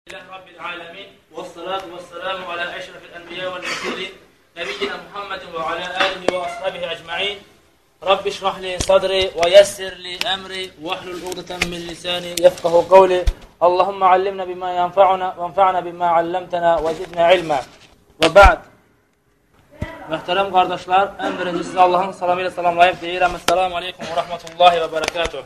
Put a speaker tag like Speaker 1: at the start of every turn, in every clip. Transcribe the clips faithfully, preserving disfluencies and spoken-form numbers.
Speaker 1: رب العالمين والصلاة والسلام على أشرف الأنبياء والمرسلين نبينا محمد وعلى آله وأصحابه أجمعين رب اشرح لي صدري ويسر لي أمري واحلل عقدة من لساني يفقه قولي اللهم علمنا بما ينفعنا وانفعنا بما علمتنا وزدنا علما وبعد. Möhtərəm qardaşlar, ən birinci sizə Allahın salamı ilə salamlayıb deyirəm. Esselamu aleykum və rəhmətullahi və bərəkatuh.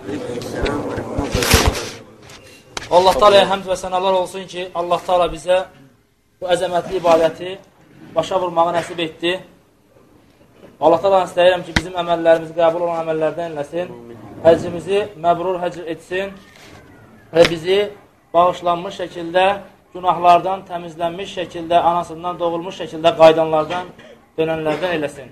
Speaker 1: Allah Teala'ya həmd və sənalar olsun ki, Allah Teala bizə bu əzəmətli ibadəti başa vurmağı nəsib etdi. Allah Teala'dan istəyirəm ki, bizim əməllərimizi qəbul olan əməllərdən eləsin, həccimizi məbrur həcc etsin və bizi bağışlanmış şəkildə, günahlardan təmizlənmiş şəkildə, anasından doğulmuş şəkildə qaydanlardan, dönənlərdən eləsin.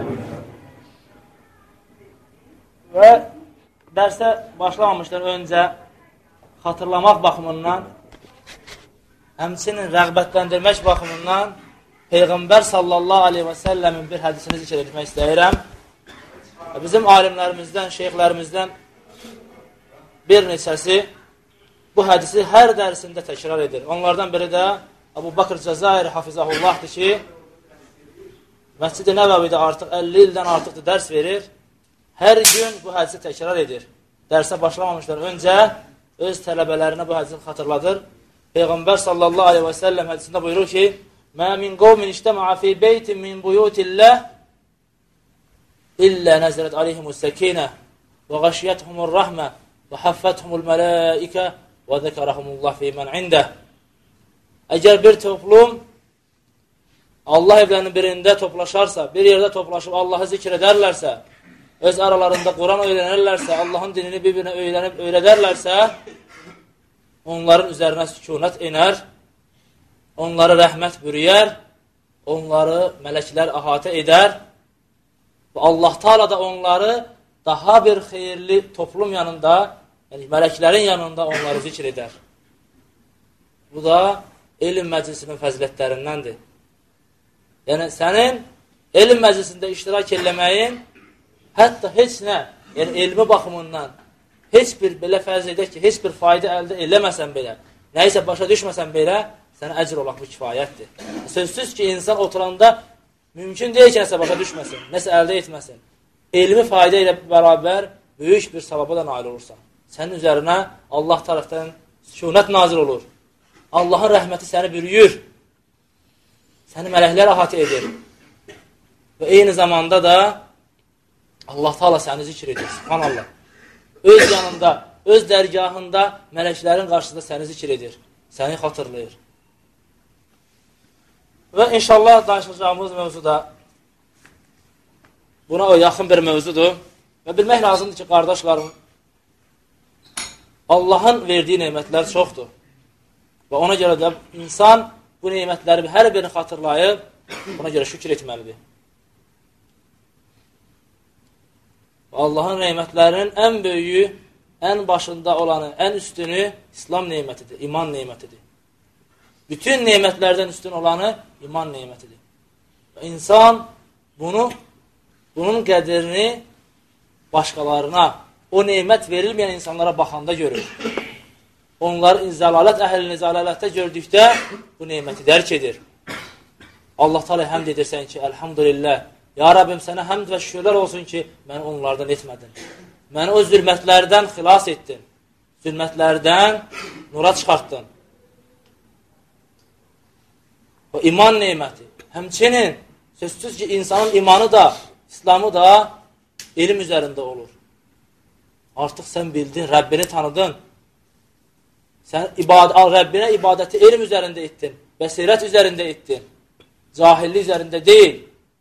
Speaker 1: Və dərsə başlamamışdan öncə xatırlamaq baxımından, həmçinin rəğbətləndirmək baxımından Peyğəmbər sallallahu aleyhi və səlləmin bir hədisini zikr etmək istəyirəm. Bizim alimlərimizdən, şeyxlərimizdən bir neçəsi bu hədisi hər dərsində təkrar edir. Onlardan biri də Əbu Bakr Cəzairi Hafizahullahdır ki, Məscid-i Nəbəvidə artıq əlli ildən artıqdır dərs verir. Hər gün bu hədisi təkrar edir. Dərsə başlamamışdan öncə öz tələbələrinə bu hədisi xatırladır. Peyğəmbər sallallahu aleyhi və səlləm hədisində buyurur ki, Mə min qovmin iştəmə'a fi beytin min buyutilləh illə nəzərət aleyhimus səkinə və qəşiyyəthumur rəhmə və həffəthumul mələikə və zəkərəhumullah fi mən indah. Əgər bir toplum Allah evlərinin birində toplaşarsa, bir yerdə toplaşıb Allahı zikr edərlərsə, öz aralarında Quran öyrənərlərsə, Allahın dinini bir-birinə öyrənib öyrədərlərsə, onların üzərinə sükunət enər, onları rəhmət bürüyər, onları mələklər əhatə edər və Allah Teala da onları daha bir xeyirli toplum yanında, yəni mələklərin yanında onları zikr edər. Bu da elm məclisinin fəzilətlərindəndir. Yəni, sənin elm məclisində iştirak eləməyin, hətta heç nə, yəni elmi baxımından, heç bir, belə fərz edək ki, heç bir fayda əldə eləməsən belə, nəyisə başa düşməsən belə, sənə əcr olaq bu kifayətdir. Sözsüz ki, insan oturanda mümkün deyil ki, nəsə başa düşməsin, nəsə əldə etməsin. Elmi fayda ilə bərabər böyük bir savaba da nail olursan. Sənin üzərinə Allah tərəfdən sükunət nazil olur. Allahın rəhməti səni bürüyür. Səni mələklər əhatə edir. Və eyni zamanda da Allah Teala səni zikr edir. Subhanallah. Öz yanında, öz dərgahında mələklərin qarşısında səni zikr edir. Səni xatırlayır. Və inşallah danışacağımız mövzu da buna o yaxın bir mövzudur. Və bilmək lazımdır ki, qardaşlarım, Allahın verdiyi neymətlər çoxdur. Və ona görə də insan bu neymətləri hər birini xatırlayıb, buna görə şükür etməlidir. Allahın neymətlərinin ən böyüyü, ən başında olanı, ən üstünü İslam neymətidir, iman neymətidir. Bütün neymətlərdən üstün olanı iman neymətidir. Və insan bunu, bunun qədrini başqalarına, o neymət verilməyən insanlara baxanda görür. Onlar zəlalət əhlini zəlalətdə gördükdə bu neyməti dərk edir. Allah Teala həmd edirsən ki, əlhamdülillah, ya Rabbim sənə həmd və şükürlər olsun ki, məni onlardan etmədin. Məni o zülmətlərdən xilas etdin. Zülmətlərdən nura çıxartdın. O iman neyməti. Həmçinin sözsüz ki, insanın imanı da, İslamı da elm üzərində olur. Artıq sən bildin, Rəbbini tanıdın. Sən ibad Rəbbinə ibadəti elm üzərində etdin, bəsirət üzərində etdin, cahillik üzərində deyil.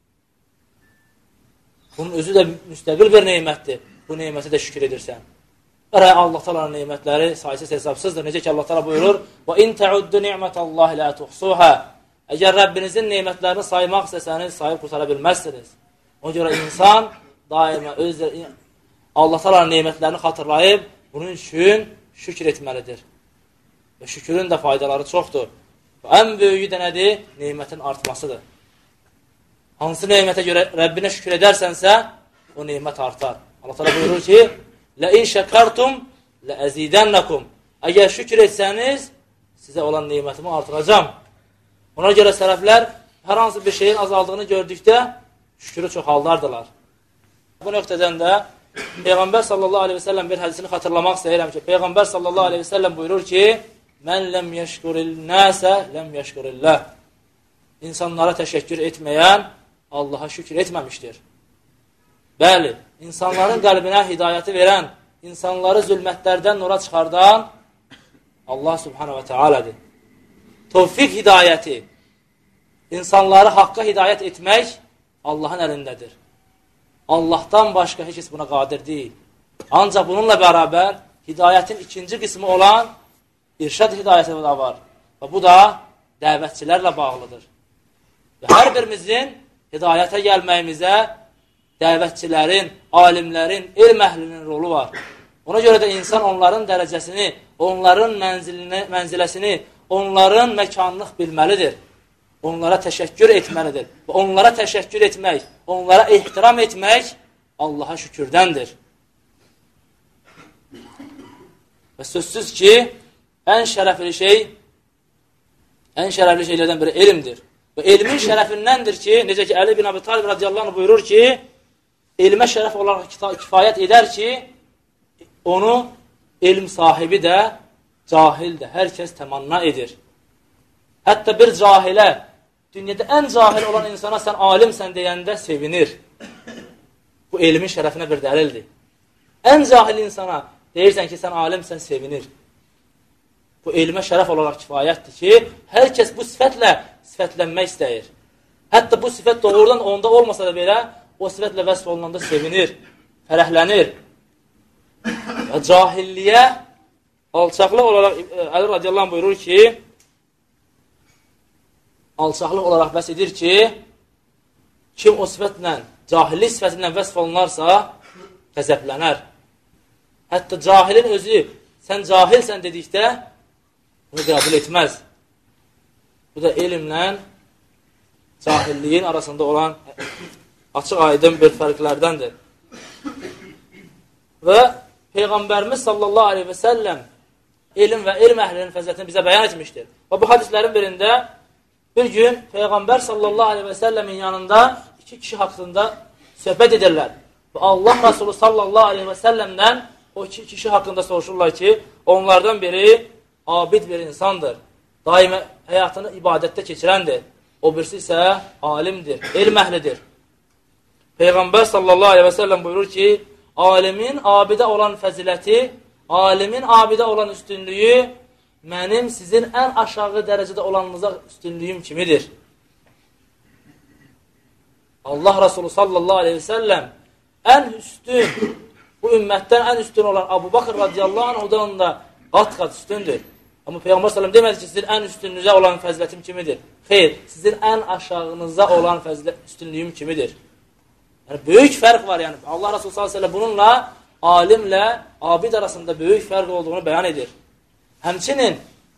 Speaker 1: Bunun özü də müstəqil bir neymətdir. Bu neyməti də şükür edirsən. Ərə Allah Teala'nın neymətləri sayısız hesabsızdır. Necə ki Allah Teala buyurur: "Və in ta'uddu ni'metallahi la tuhsuha." Əgər Rəbbinizin neymətlərini saymaq istəsəniz, sayıb qurtara bilməzsiniz. Ona görə insan daima öz Allah Teala'nın neymətlərini xatırlayıb bunun üçün şükür etməlidir. Və şükürün də faydaları çoxdur. Və ən böyüyü də nədir? Neymətin artmasıdır. Hansı neymətə görə Rəbbinə şükür edərsənsə, o neymət artar. Allah Teala buyurur ki, لَاِنْ شَكَرْتُمْ لَأَزِيدَنَّكُمْ Əgər şükür etsəniz, sizə olan neymətimi artıracam. Ona görə sələflər hər hansı bir şeyin azaldığını gördükdə şükürü çoxaldardılar. Bu nöqtədən də Peyğəmbər sallallahu aleyhi və səlləm bir hədisini xatırlamaq istəyirəm ki, Peyğəmbər sallallahu aleyhi və səlləm buyurur ki, mən ləm yeşkuril nəsə, ləm yeşkurilləh. İnsanlara təşəkkür etməyən Allaha şükür etməmişdir. Bəli, insanların qəlbinə hidayəti verən, insanları zülmətlərdən nura çıxardan Allah subhanahu və teala'dır. Tevfik hidayəti, insanları haqqa hidayət etmək Allahın əlindədir. Allahdan başqa heç buna qadir deyil. Ancaq bununla bərabər hidayətin ikinci qismi olan irşad hidayəti də var. Və bu da dəvətçilərlə bağlıdır. Və hər birimizin hidayətə gəlməyimizə dəvətçilərin, alimlərin, elm əhlinin rolu var. Ona görə də insan onların dərəcəsini, onların mənziləsini, onların məkanını bilməlidir. Onlara təşəkkür etməlidir. Və onlara təşəkkür etmək, onlara ehtiram etmək Allaha şükürdəndir. Və sözsüz ki, ən şərəfli şey, ən şərəfli şeylərdən biri elmdir. Və elmin şərəfindəndir ki, necə ki, Əli bin Əbi Talib radiyallahu anh buyurur ki, elmə şərəf olaraq kifayət edər ki, onu elm sahibi də, cahil də, hər kəs təmanna edir. Hətta bir cahilə, dünyada ən cahil olan insana sən alimsən deyəndə sevinir. Bu elmin şərəfinə bir dəlildir. Ən cahil insana deyirsən ki, sən alimsən, sevinir. Bu elmə şərəf olaraq kifayətdir ki, hər kəs bu sifətlə sifətlənmək istəyir. Hətta bu sifət doğrudan onda olmasa da belə, o sifətlə vəsf olunanda sevinir, fərəhlənir. Və cahilliyə alçaqlıq olaraq, Əli radiyallahu anh buyurur ki, alçaqlıq olaraq vəsf edir ki, kim o sifətlə, cahillik sifətindən vəsf olunarsa, qəzəblənər. Hətta cahilin özü, sən cahilsən dedikdə, bunu qəbul etməz. Bu da elmlə cahilliyin arasında olan açıq aydın bir fərqlərdəndir. Və Peyğəmbərimiz sallallahu aleyhi və səlləm elm və elm əhlinin fəzilətini bizə bəyan etmişdir. Və bu hadislərin birində bir gün Peyğəmbər sallallahu aleyhi və səlləmin yanında iki kişi haqqında söhbət edirlər. Və Allah Rasulü sallallahu aleyhi və səlləmdən o iki kişi haqqında soruşurlar ki, onlardan biri abid bir insandır. Daima həyatını ibadətdə keçirəndir. O birisi isə alimdir, elm əhlidir. Peyğəmbər sallallahu aleyhi və səlləm buyurur ki, alimin abidə olan fəziləti, alimin abidə olan üstünlüyü mənim sizin ən aşağı dərəcədə olanınıza üstünlüyüm kimidir. Allah Rasulü sallallahu aleyhi və səlləm ən üstün, bu ümmətdən ən üstün olan Abu Bakr radiyallahu anhudan da qat-qat üstündür. Amma Peyğəmbər sallam demədi ki, sizin ən üstünlüzə olan fəzilətim kimidir. Xeyr, sizin ən aşağınıza olan fəzilət, üstünlüyüm kimidir. Yəni, böyük fərq var. Yəni, Allah Rasulü sallallahu aleyhi və səlləm bununla alimlə abid arasında böyük fərq olduğunu bəyan edir. Həmçinin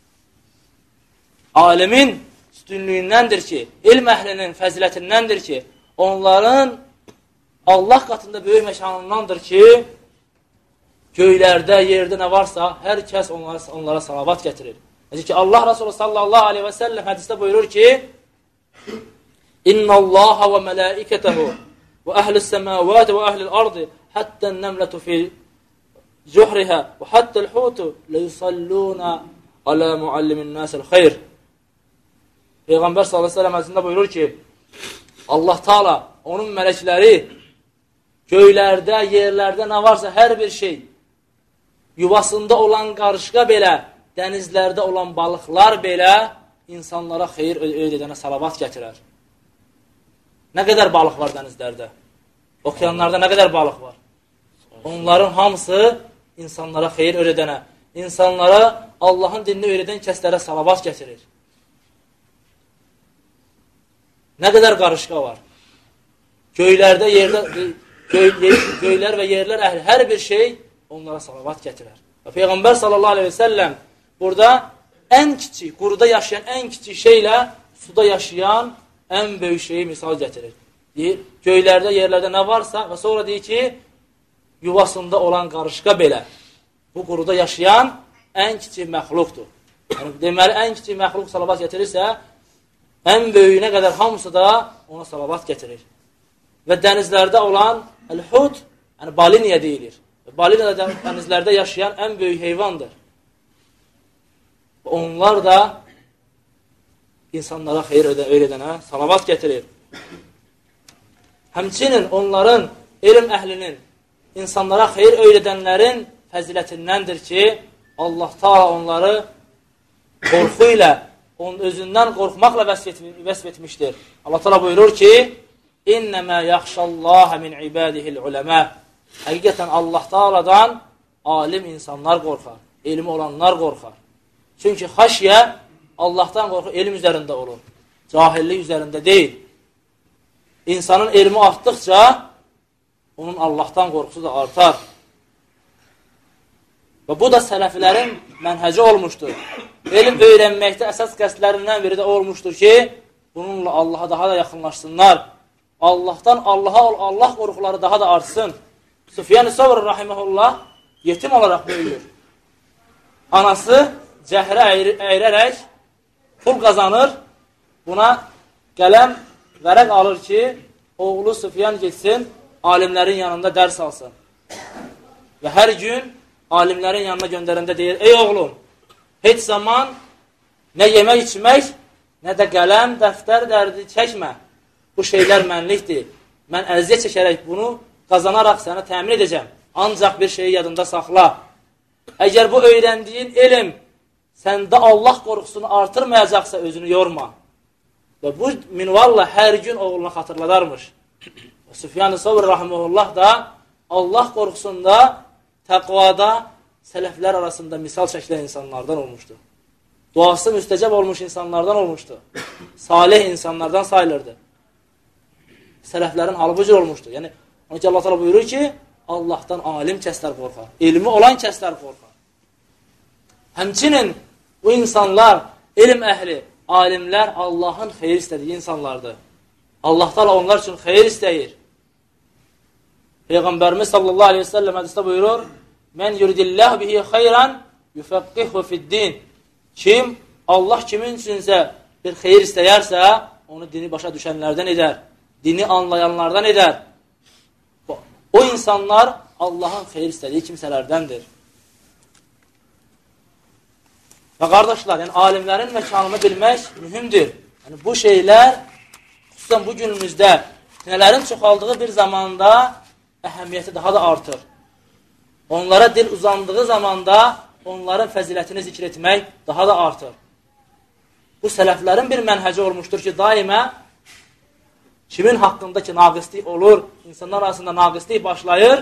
Speaker 1: alimin üstünlüyündəndir ki, elm əhlinin fəzilətindəndir ki, onların Allah qatında böyük məkanındandır ki, göylərdə, yerdə nə varsa, hər kəs onlara, onlara salavat gətirir. Necə ki, Allah Rasulü sallallahu aleyhi və səlləm hədisdə buyurur ki, İnna Allaha və mələikətəhu və əhl-i səməvəti və əhl-i ardı həttən nəmlətu fi cuhrihə və həttəl hutu ləyusalluna alə muallimin nəsil xeyr. Peyğəmbər sallallahu aleyhi və səlləm hədisində buyurur ki, Allah Taala, onun mələkləri göylərdə, yerlərdə nə varsa hər bir şey, yuvasında olan qarışqa belə, dənizlərdə olan balıqlar belə insanlara xeyir öyrət edənə salavat gətirər. Nə qədər balıq var dənizlərdə? Okeanlarda nə qədər balıq var? Onların hamısı insanlara xeyir öyrədənə, insanlara Allahın dinini öyrədən kəslərə salavat gətirir. Nə qədər qarışqa var? Göylərdə, yerdə, göy, göylər və yerlər əhli hər bir şey onlara salavat gətirər. Və Peyğəmbər sallallahu aleyhi və səlləm burada ən kiçik, quruda yaşayan ən kiçik şeylə suda yaşayan ən böyük şeyi misal gətirir. Deyir, göylərdə, yerlərdə nə varsa və sonra deyir ki, yuvasında olan qarışqa belə bu quruda yaşayan ən kiçik məxluqdur. Yəni, deməli, ən kiçik məxluq salavat gətirirsə, ən böyüyünə qədər hamısı da ona salavat gətirir. Və dənizlərdə olan əl-hud, yəni baliniya deyilir. Baliniya da dənizlərdə yaşayan ən böyük heyvandır. Onlar da insanlara xeyir öyrədənə salavat gətirir. Həmçinin onların, elm əhlinin, insanlara xeyir öyrədənlərin fəzilətindəndir ki, Allah Taala onları qorxu ilə, onun özündən qorxmaqla vəsf etmişdir. Allah Taala buyurur ki, İnnəmə yaxşallaha min ibadihil uləmə. Həqiqətən Allah Taaladan alim insanlar qorxar, elmi olanlar qorxar. Çünki xaşyə Allahdan qorxu elm üzərində olur, cahillik üzərində deyil. İnsanın elmi artdıqca onun Allahdan qorxusu da artar. Və bu da sələfilərin mənhəci olmuşdur. Elm öyrənməkdə əsas qəsdlərindən biri də olmuşdur ki, bununla Allaha daha da yaxınlaşsınlar. Allahdan Allaha Allah qorxuları daha da artsın. Süfyan-ı Savr rahimehullah yetim olaraq böyüyür. Anası cəhrə əyirərək pul qazanır. Buna qələm, vərəq alır ki, oğlu Süfyan getsin, alimlərin yanında dərs alsın. Və hər gün alimlərin yanına göndərəndə deyir, ey oğlum, heç zaman nə yemək içmək, nə də qələm, dəftər, dərdi çəkmə. Bu şeylər mənlikdir. Mən əziyyət çəkərək bunu qazanaraq sənə təmin edəcəm. Ancaq bir şeyi yadında saxla. Əgər bu öyrəndiyin elm səndə Allah qorxusunu artırmayacaqsa özünü yorma. Və bu minvalla hər gün oğluna xatırladarmış. Süfyan-ı Savr rahimehullah da Allah qorxusunda, təqvada sələflər arasında misal çəkilən insanlardan olmuşdu. Duası müstəcəb olmuş insanlardan olmuşdu. Salih insanlardan sayılırdı. Sələflərin halı bu cür olmuşdu. Yəni, onun ki, Allah Teala buyurur ki, Allahdan alim kəslər qorxar. Elmi olan kəslər qorxar. Həmçinin bu insanlar, elm əhli, alimlər Allahın xeyir istədiyi insanlardır. Allah Teala onlar üçün xeyir istəyir. Peyğəmbərimiz sallallahu aleyhi ve sellem hədisdə buyurur, Mən yuridilləhu bihi xeyran yufəqqihhu fid-din. Kim Allah kimin üçünsə bir xeyir istəyərsə, onu dini başa düşənlərdən edər, dini anlayanlardan edər. O insanlar Allahın xeyir istədiyi kimsələrdəndir. Və qardaşlar, yəni alimlərin məkanını bilmək mühümdür. Yəni bu şeylər, xüsusən bu günümüzdə fitnələrin çoxaldığı bir zamanda əhəmiyyəti daha da artır. Onlara dil uzandığı zamanda onların fəzilətini zikr etmək daha da artır. Bu sələflərin bir mənhəci olmuşdur ki, daimə kimin haqqında ki, naqislik olur, insanlar arasında naqislik başlayır,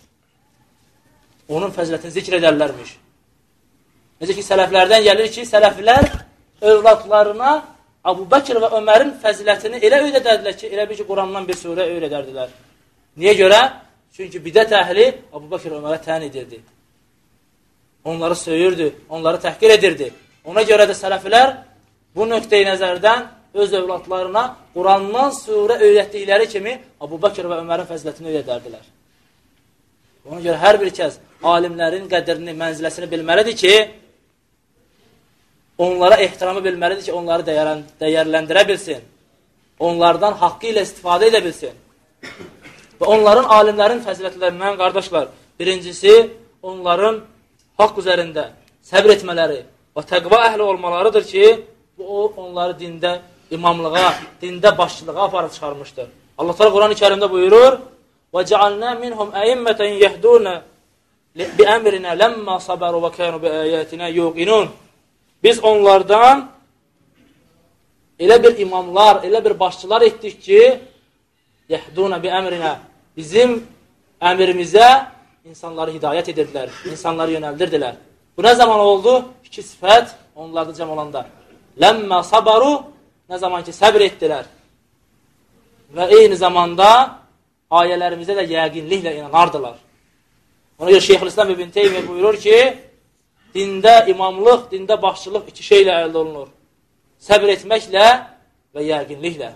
Speaker 1: onun fəzilətini zikr edərlərmiş. Necə ki, sələflərdən gəlir ki, sələflər övladlarına Əbu Bəkir və Ömərin fəzilətini elə öyrədərdilər ki, elə bir ki, Qurandan bir surə öyrədərdilər. Niyə görə? Çünki bidət əhli Əbu Bəkir Ömərə tən edirdi. Onları söyürdü, onları təhqir edirdi. Ona görə də sələflər bu nöqteyi nəzərdən öz övladlarına Qurandan surə öyrətdikləri kimi Əbu Bəkir və Ömərin fəzilətini öyrədərdilər. Ona görə hər bir kəs alimlərin qədrini, mənziləsini bilməlidir ki, onlara ehtiramı bilməlidir ki, onları dəyərləndirə bilsin. Onlardan haqqı ilə istifadə edə bilsin. Və onların, alimlərin fəzilətlərindən, qardaşlar, birincisi, onların haqq üzərində səbr etmələri və təqva əhli olmalarıdır ki, bu, onları dində imamlığa, dində başçılığa aparıb çıxarmışdır. Allah Teala Quran-ı Kərimdə buyurur, وَجَعَلْنَا مِنْهُمْ اَيِمَّةً يَهْدُونَ بِأَمْرِنَا لَمَّا صَبَرُوا وَكَانُوا بِآيَاتِنَا يُوقِنُونَ Biz onlardan elə bir imamlar, elə bir başçılar etdik ki, yəhduna bi əmrinə, bizim əmrimizə insanları hidayət edirdilər, insanları yönəldirdilər. Bu nə zaman oldu? İki sifət onlarda cəm olanda. Ləmmə sabaru, nə zaman ki səbr etdilər. Və eyni zamanda ayələrimizə də yəqinliklə inanardılar. Ona görə Şeyxülislam İbn Teymiyyə buyurur ki, dində imamlıq, dində başçılıq iki şeylə əldə olunur. Səbr etməklə və yəqinliklə.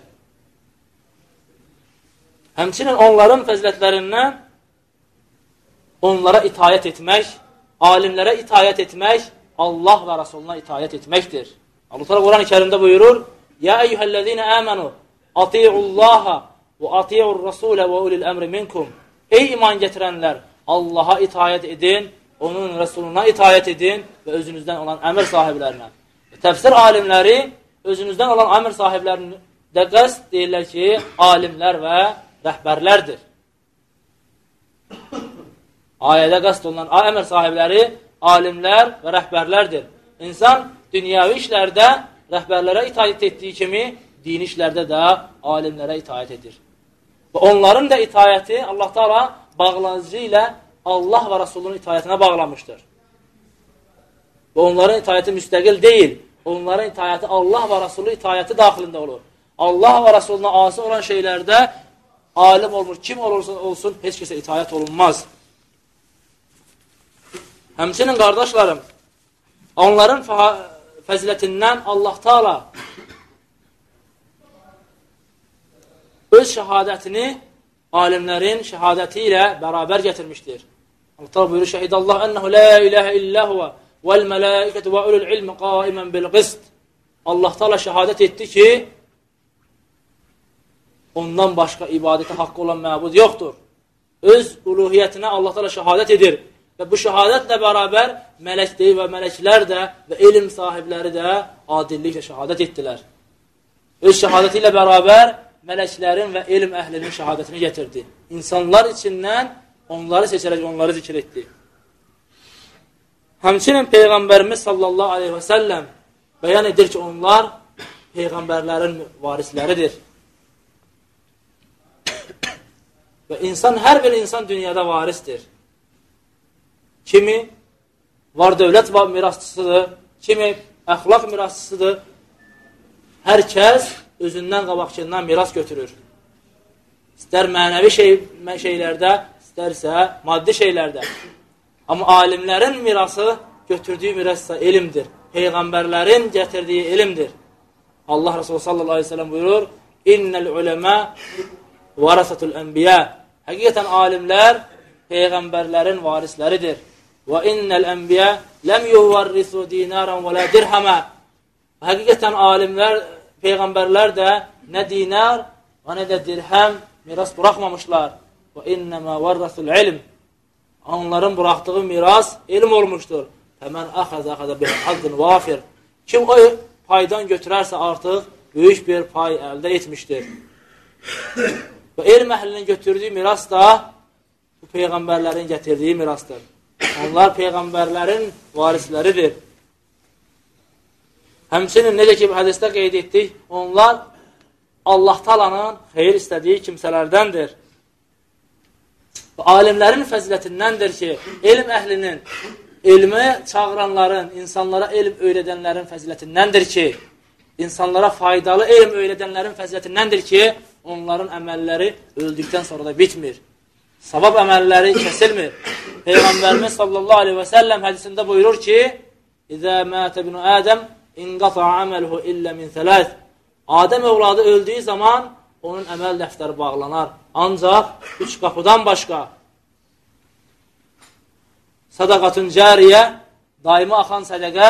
Speaker 1: Həmçinin onların fəzilətlərindən onlara itayət etmək, alimlərə itayət etmək Allah və Rasuluna itaət etməkdir. Allah Teala Quran-ı Kərimdə buyurur: "Ya eyyuhellezine amanu atiullaha və atiur rasulə və ulil emri minkum." Ey iman gətirənlər, Allaha itaət edin, onun Rəsuluna itaət edin və özünüzdən olan əmr sahiblərinə. Təfsir alimləri özünüzdən olan əmr sahiblərini də qəsd deyirlər ki, alimlər və rəhbərlərdir. Ayədə qəsd olunan əmr sahibləri alimlər və rəhbərlərdir. İnsan dünyavi işlərdə rəhbərlərə itaət etdiyi kimi, dini işlərdə də alimlərə itaət edir. Və onların da itaəti Allah Teala bağlanıcı ilə Allah və Rasulunun itaətinə bağlamışdır. Və onların itaəti müstəqil deyil. Onların itaəti Allah və Rasulun itaəti daxilində olur. Allah və Rasuluna asi olan şeylərdə alim olmuş, kim olursa olsun, heç kəsə itaət olunmaz. Həmçinin qardaşlarım, onların fəzilətindən Allah Teala öz şəhadətini alimlərin şəhadəti ilə bərabər gətirmişdir. Allah Teala buyurur: "Şəhidallah ennehu la ilahe illa huve vel melaiketu ve ulul ilmi qaimen bil qist." Allah Teala şəhadət etdi ki, ondan başqa ibadətə haqqı olan məbud yoxdur. Öz uluhiyyətinə Allah Teala şəhadət edir. Və bu şəhadətlə bərabər mələk deyil və mələklər də və elm sahibləri də adilliklə şəhadət etdilər. Öz şəhadəti ilə bərabər mələklərin və elm əhlinin şəhadətini gətirdi. İnsanlar içindən onları seçərək onları zikr etdi. Həmçinin Peyğəmbərimiz sallallahu aleyhi və səlləm bəyan edir ki, onlar Peyğəmbərlərin varisləridir. Və insan, hər bir insan dünyada varisdir. Kimi var dövlət mirasçısıdır, kimi əxlaq mirasçısıdır. Hər kəs özündən qabaqçından miras götürür. İstər mənəvi şey, şeylərdə, istərsə maddi şeylərdə. Amma alimlərin mirası, götürdüyü mirassa elmdir. Peyğəmbərlərin gətirdiyi elmdir. Allah Resulü sallallahu aleyhi ve sellem buyurur: "İnnel ulemâ varasatul enbiya." Həqiqətən alimlər Peyğəmbərlərin varisləridir. Və innel enbiya lem yuvarrisu dinaran və la dirhama. Həqiqətən alimlər, Peyğəmbərlər də nə dinar və nə də dirhəm miras buraxmamışlar. Və innəmə varrasul ilm. Onların buraxdığı miras elm olmuşdur. Fəmən əxəzə əxəzə bir haddin vafir. Kim o paydan götürərsə artıq böyük bir pay əldə etmişdir. Və elm əhlinin götürdüyü miras da bu Peyğəmbərlərin gətirdiyi mirasdır. Onlar Peyğəmbərlərin varisləridir. Həmçinin necə ki, hədisdə qeyd etdik, onlar Allah Taala'nın xeyir istədiyi kimsələrdəndir. Və alimlərin fəzilətindəndir ki, elm əhlinin, elmi çağıranların, insanlara elm öyrədənlərin fəzilətindəndir ki, insanlara faydalı elm öyrədənlərin fəzilətindəndir ki, onların əməlləri öldükdən sonra da bitmir. Savab əməlləri kəsilmir. Peyğəmbərimiz sallallahu aleyhi və səlləm hədisində buyurur ki, İzə mətə binu Ədəm inqata əməluhu illə min thələth. Adəm övladı öldüyü zaman onun əməl dəftəri bağlanar. Ancaq üç qapıdan başqa. Sadaqatun cariyə, daimi axan sədəqə,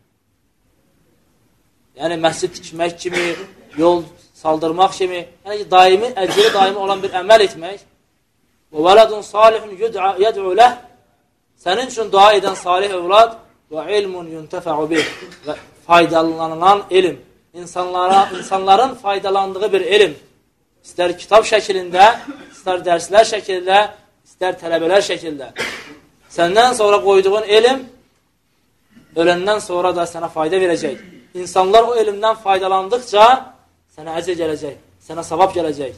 Speaker 1: yəni məscid tikmək kimi, yol saldırmaq kimi, yəni ki, daimi, əcri daimi olan bir əməl etmək. Və vələdun salihun yəd'u ləh, sənin üçün dua edən salih övlad və ilmun yuntəfə'u bih, və faydalanılan elm, insanlara, insanların faydalandığı bir elm, istər kitab şəkilində, istər dərslər şəkildə, istər tələbələr şəkildə. Səndən sonra qoyduğun elm, öləndən sonra da sənə fayda verəcək. İnsanlar o elmdən faydalandıqca sənə əcr gələcək, sənə savab gələcək.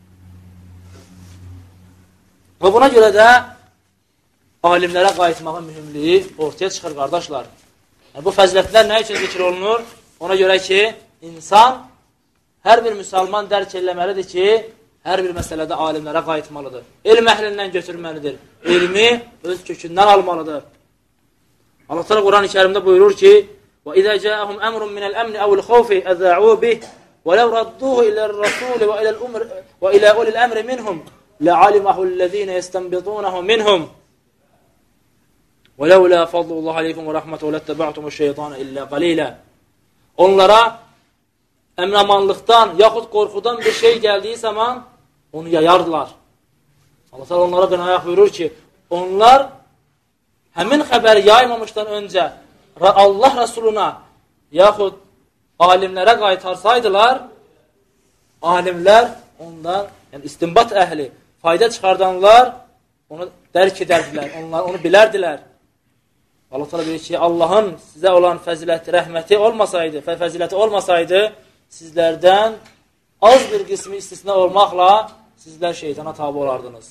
Speaker 1: Və buna görə də alimlərə qayıtmağın mühümliyi ortaya çıxır, qardaşlar. Yəni, bu fəzilətlər nə üçün zikr olunur? Ona görə ki, insan, hər bir müsəlman dərk eləməlidir ki, hər bir məsələdə alimlərə qayıtmalıdır. Elm əhlindən götürməlidir. Elmi öz kökündən almalıdır. Allah Teala Quran-ı Kərimdə buyurur ki, وَإِذَا جَاءَهُمْ أَمْرٌ مِنَ الْأَمْنِ أَوْ الْخَوْفِ أَذَاعُوا بِهِ وَلَوْ رَدُّوهُ إِلَى الرَّسُولِ وَإِلَى أُولِي الْأَمْرِ مِنْهُمْ لَعَلِمَهُ الَّذِينَ يَسْتَنبِطُونَهُ مِنْهُمْ. وَلَوْلَا فَضْلُ اللّٰهِ عَلَيْكُمْ وَرَحْمَةُ وَلَتَّبَعْتُمُ الشَّيْطَانَ إِلَّا قَلِيلًا. Onlara əmnamanlıqdan yaxud qorxudan bir şey gəldiyi zaman onu yayardılar. Allah təala onlara qınayaq buyurur ki, onlar həmin xəbəri yaymamışdan öncə Allah Rəsuluna yaxud alimlərə qaytarsaydılar, alimlər onlar, yəni istinbat əhli, fayda çıxardanlar onu dərk edərdilər, onlar onu bilərdilər. Allah təala deyir ki, Allahın sizə olan fəziləti, rəhməti olmasaydı, fəziləti olmasaydı, sizlərdən az bir qismi istisna olmaqla sizlər şeytana tabi olardınız.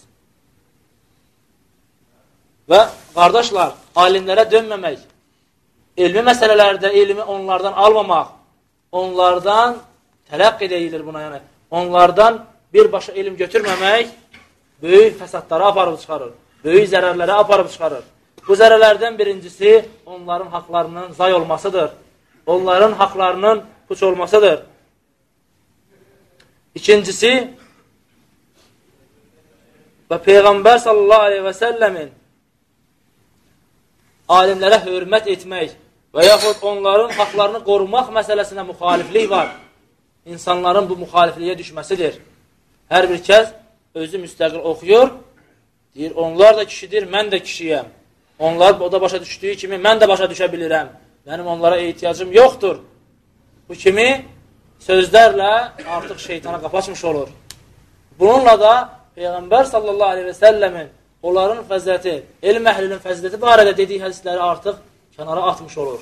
Speaker 1: Və qardaşlar, alimlərə dönməmək, elmi məsələlərdə elmi onlardan almamaq, onlardan tələq edilir buna, yəni onlardan birbaşa elm götürməmək böyük fəsadlara aparıb çıxarır, böyük zərərlərə aparıb çıxarır. Bu zərərlərdən birincisi onların haqlarının zay olmasıdır, onların haqlarının puç olmasıdır. İkincisi, və Peyğəmbər sallallahu aleyhi və səlləmin alimlərə hörmət etmək və yaxud onların haqlarını qorumaq məsələsinə müxaliflik var. İnsanların bu müxalifliyə düşməsidir. Hər bir kəs özü müstəqil oxuyur, deyir, onlar da kişidir, mən də kişiyəm. Onlar o da başa düşdüyü kimi mən də başa düşə bilirəm. Mənim onlara ehtiyacım yoxdur. Bu kimi sözlərlə artıq şeytana qapı açmış olur. Bununla da Peyğəmbər sallallahu aleyhi və səlləmin onların fəziləti, elm əhlinin fəziləti barədə dediyi hədisləri artıq kənara atmış olur.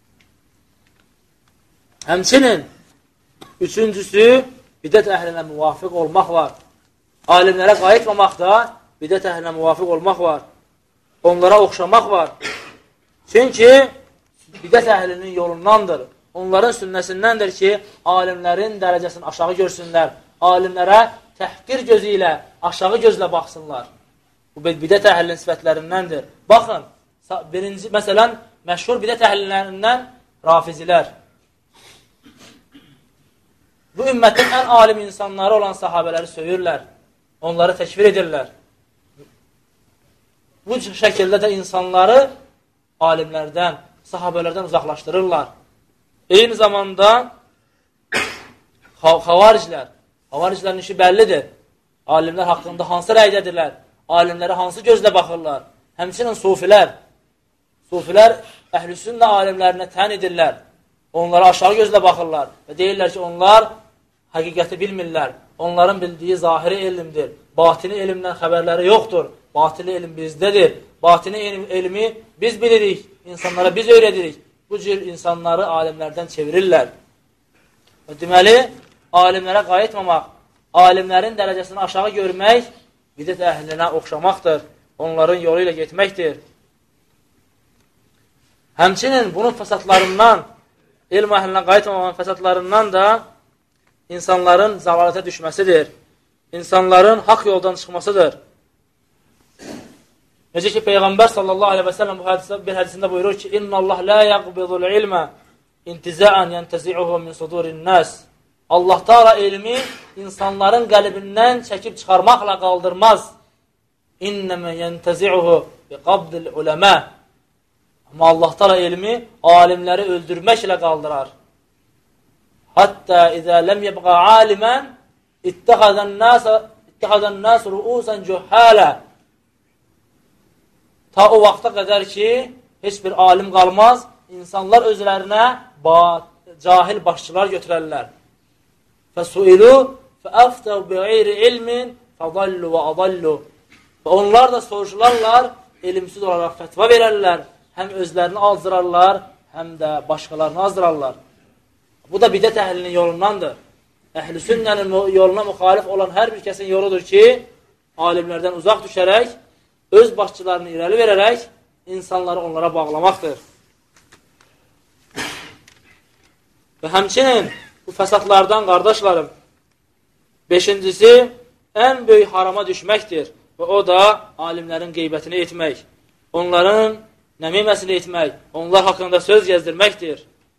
Speaker 1: Həmçinin üçüncüsü bidət əhlinə müvafiq olmaq var. Alimlərə qayıtmamaq da bidət əhlinə müvafiq olmaq var. Onlara oxşamaq var. Çünki bidət əhlinin yolundandır. Onların sünnəsindəndir ki, alimlərin dərəcəsini aşağı görsünlər. Alimlərə təhqir gözü ilə, aşağı gözlə baxsınlar. Bu bidət əhlinin sifətlərindəndir. Baxın, birinci, məsələn, məşhur bidət əhlinlərindən rafizilər. Bu ümmətin ən alim insanları olan sahabələri söyürlər. Onları təkfir edirlər. Bu şəkildə də insanları alimlərdən, sahabələrdən uzaqlaşdırırlar. Eyni zamanda xavariclər, xavariclərin işi bəllidir. Alimlər haqqında hansı rəydədirlər? Alimlərə hansı gözlə baxırlar? Həmçinin sufilər. Sufilər əhlüsünnə alimlərinə tən edirlər. Onlara aşağı gözlə baxırlar və deyirlər ki, onlar həqiqəti bilmirlər. Onların bildiyi zahiri elmdir. Batini elmdən xəbərləri yoxdur. Batini elm bizdədir. Batini elmi biz bilirik. İnsanlara biz öyrədirik. Bu cür insanları alimlərdən çevirirlər. Və deməli, alimlərə qayıtmamaq, alimlərin dərəcəsini aşağı görmək, bidət əhlinə oxşamaqdır. Onların yolu ilə getməkdir. Həmçinin bunun fəsadlarından, elm əhlinə qayıtmamağın fəsadlarından da insanların zəlalətə düşməsidir. İnsanların haqq yoldan çıxmasıdır. Necə ki, Peyğəmbər sallallahu aleyhi və səlləm bu hədisində, bir hədisində buyurur ki, İnna Allah la yaqbidul ilmə intiza'an yentəzi'uhu min sudurin nas. Allah Teala elmi insanların qəlbindən çəkib çıxarmaqla qaldırmaz. İnnəmə yentəzi'uhu bi qabdil uləmə. Amma Allah Teala elmi alimləri öldürməklə qaldırar. Hatta izə ləm yəbqa alimən ittəxadən nas ruusan cühələ. Ta o vaxta qədər ki, heç bir alim qalmaz, insanlar özlərinə cahil başçılar götürərlər. Fəsuilu fəəftəv bi'eyri ilmin fədallu və adallu. Və onlar da soruşularlar, elmsiz olaraq fətva verərlər, həm özlərini azdırarlar, həm də başqalarını azdırarlar. Bu da bidət əhlinin yolundandır. Əhl-i sünnənin yoluna müxalif olan hər bir kəsin yoludur ki, alimlərdən uzaq düşərək, öz başçılarını irəli verərək, insanları onlara bağlamaqdır. Və həmçinin bu fəsadlardan, qardaşlarım, beşincisi, ən böyük harama düşməkdir. Və o da alimlərin qeybətini etmək, onların nəmiməsini etmək, onlar haqqında söz gəzdirməkdir.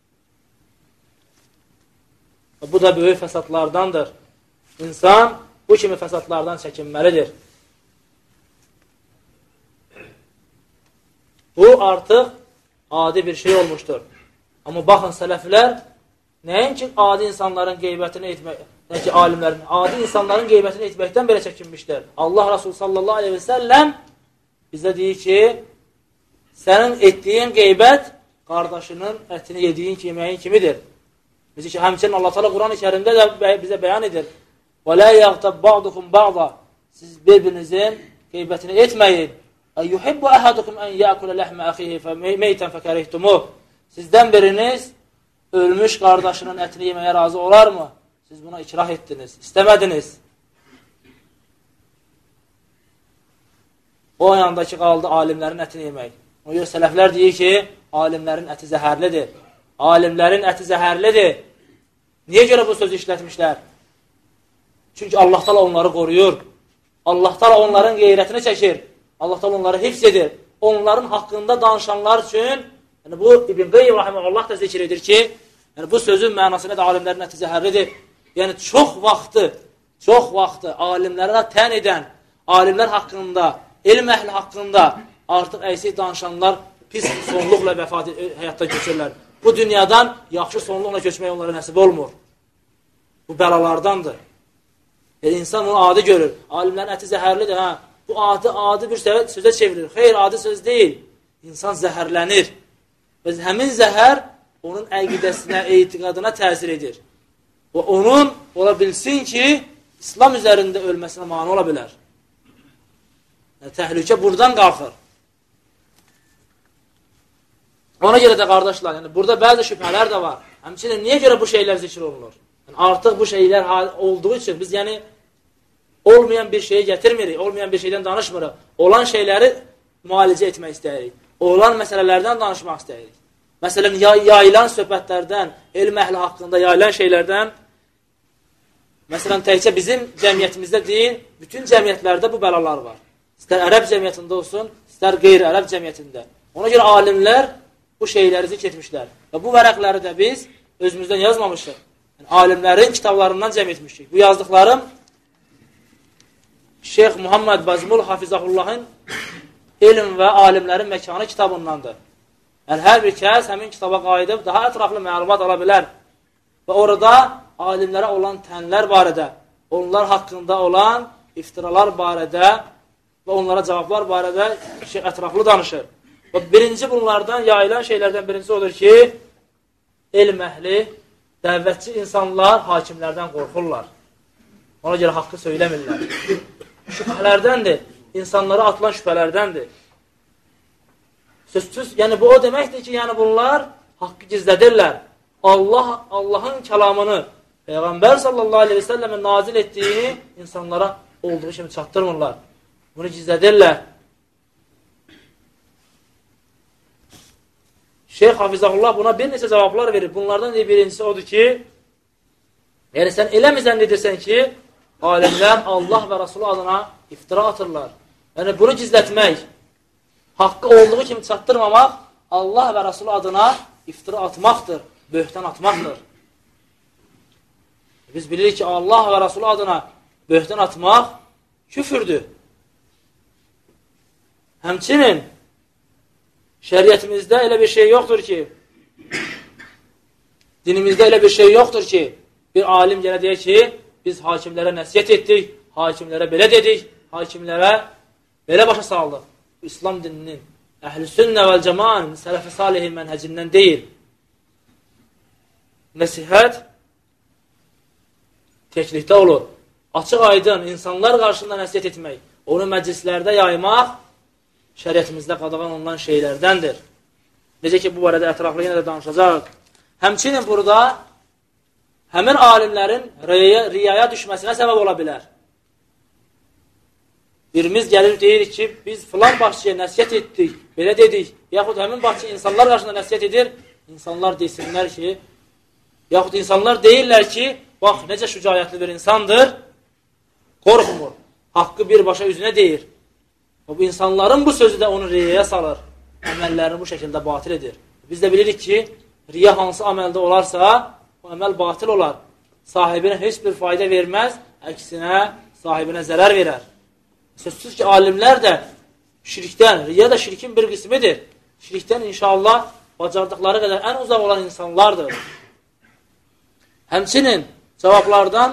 Speaker 1: Bu da böyük fəsadlardandır. İnsan bu kimi fəsadlardan çəkinməlidir. bu artıq adi bir şey olmuşdur. Amma baxın, sələflər nəinki adi insanların qeybətini etmək, nəinki alimlərin, adi insanların qeybətini etməkdən belə çəkinmişdir. Allah Rasulü sallallahu aleyhi və səlləm bizə deyir ki, sənin etdiyin qeybət qardaşının ətini yediyin yeməyin kimidir. Bizi ki, həmçinin Allah Teala Quran-ı Kərimdə də bizə bəyan edir. وَلَا يَغْتَبْ بَعْضُكُمْ بَعْضًا Siz bir-birinizin qeybətini etməyin. يُحِبُّ أَحَدُكُمْ أَنْ يَأْكُلَ لَحْمَ أَخِيهِ فَمَيْتًا فَكَرِهْتُمُهُ Sizdən biriniz ölmüş qardaşının ətini yeməyə razı olarmı? Siz buna ikrah etdiniz, istəmədiniz. O yandakı qaldı alimlərin ətini yemək. O görə sələflər deyir ki, alimlərin əti zəhərlidir. Alimlərin əti zəhərlidir. Niyə görə bu sözü işlətmişlər? Çünki Allah Teala onları qoruyur. Allah Teala onların qeyrətini çəkir. Allah Teala onları hifz edir. Onların haqqında danışanlar üçün, yəni bu İbn Qeyyim rahimehullah da zikr edir ki, yəni bu sözün mənası nədir? Alimlərin əti zəhərlidir. Yəni çox vaxtı, çox vaxtı alimlərə tən edən, alimlər haqqında, elm əhli haqqında artıq əksik danışanlar pis sonluqla vəfat həyatda köçürlər. Bu dünyadan yaxşı sonluqla köçmək onlara nəsib olmur. Bu bəlalardandır. Yəni, insan onu adi görür. Alimlərin əti zəhərlidir. Hə? Bu adi, adi bir sözə çevrilir. Xeyr, adi söz deyil. İnsan zəhərlənir. Və həmin zəhər onun əqidəsinə, etiqadına təsir edir. Və onun ola bilsin ki, İslam üzərində ölməsinə mane ola bilər. Yəni, təhlükə buradan qalxır. Ona görə də qardaşlar, yəni, burada bəzi şübhələr də var. Həmçinin niyə görə bu şeylər zikr olunur? Yəni, artıq bu şeylər olduğu üçün biz yəni olmayan bir şeyi gətirmirik, olmayan bir şeydən danışmırıq. Olan şeyləri müalicə etmək istəyirik. Olan məsələlərdən danışmaq istəyirik. Məsələn, yayılan söhbətlərdən, elm əhli haqqında yayılan şeylərdən, məsələn, təkcə bizim cəmiyyətimizdə deyil, bütün cəmiyyətlərdə bu bəlalar var. İstər ərəb cəmiyyətində olsun, istər qeyri-ərəb cəmiyyətində. Ona görə alimlər bu şeyləri zikr etmişlər. Və bu vərəqləri də biz özümüzdən yazmamışıq. Yəni, alimlərin kitablarından cəm etmişik. Bu yazdıqlarım Şeyx Muhammed Bazmul Hafizahullahın elm və alimlərin məkanı kitabındandır. Yəni, hər bir kəs həmin kitaba qayıdıb daha ətraflı məlumat ala bilər. Və orada alimlərə olan tənlər barədə, onlar haqqında olan iftiralar barədə və onlara cavablar barədə şey, ətraflı danışır. Və birinci bunlardan, yayılan şeylərdən birincisi odur ki, elm əhli, dəvətçi insanlar hakimlərdən qorxurlar. Ona görə haqqı söyləmirlər. Şübhələrdəndir, insanlara atılan şübhələrdəndir. Sözsüz, yəni bu o deməkdir ki, yəni bunlar haqqı gizlədirlər. Allah, Allahın kəlamını, Peyğəmbər sallallahu aleyhi və səlləmin nazil etdiyini insanlara olduğu kimi çatdırmırlar. Bunu gizlədirlər. Şeyx Hafizahullah buna bir neçə cavablar verir. Bunlardan birincisi odur ki, yəni sən elə mi zənn edirsən ki, alimlər Allah və Rasulü adına iftira atırlar. Yəni bunu gizlətmək, haqqı olduğu kimi çatdırmamaq, Allah və Rasulü adına iftira atmaqdır, böhtan atmaqdır. Biz bilirik ki, Allah və Rasulü adına böhtan atmaq küfürdür. Həmçinin şəriətimizdə elə bir şey yoxdur ki, dinimizdə elə bir şey yoxdur ki, bir alim gələ deyək ki, biz hakimlərə nəsiyyət etdik, hakimlərə belə dedik, hakimlərə belə başa saldıq. İslam dininin, əhl-i sünnə vəl cəmanın, sələf-i salihin mənhəcindən deyil. Nəsihət təklikdə olur. Açıq aydın, insanlar qarşısında nəsiyyət etmək, onu məclislərdə yaymaq, şəriətimizdə qadağan olunan şeylərdəndir. Necə ki, bu barədə ətraflı yenə də danışacaq. Həmçinin burada həmin alimlərin riyaya, riyaya düşməsinə səbəb ola bilər. Birimiz gəlir, deyirik ki, biz filan başçıya nəsiyyət etdik, belə dedik, yaxud həmin başçı insanlar qarşısında nəsiyyət edir, insanlar desinlər ki, yaxud insanlar deyirlər ki, bax, necə şücayətli bir insandır, qorxmur, haqqı birbaşa üzünə deyir. Bu insanların bu sözü də onu riyaya salır, əməllərini bu şəkildə batil edir. Biz də bilirik ki, riya hansı əməldə olarsa, o əməl batil olar. Sahibinə heç bir fayda verməz, əksinə sahibinə zərər verər. Sözsüz ki, alimlər də şirkdən, riya da şirkin bir qismidir. şirkdən inşallah bacardıqları qədər ən uzaq olan insanlardır. Həmçinin cavablardan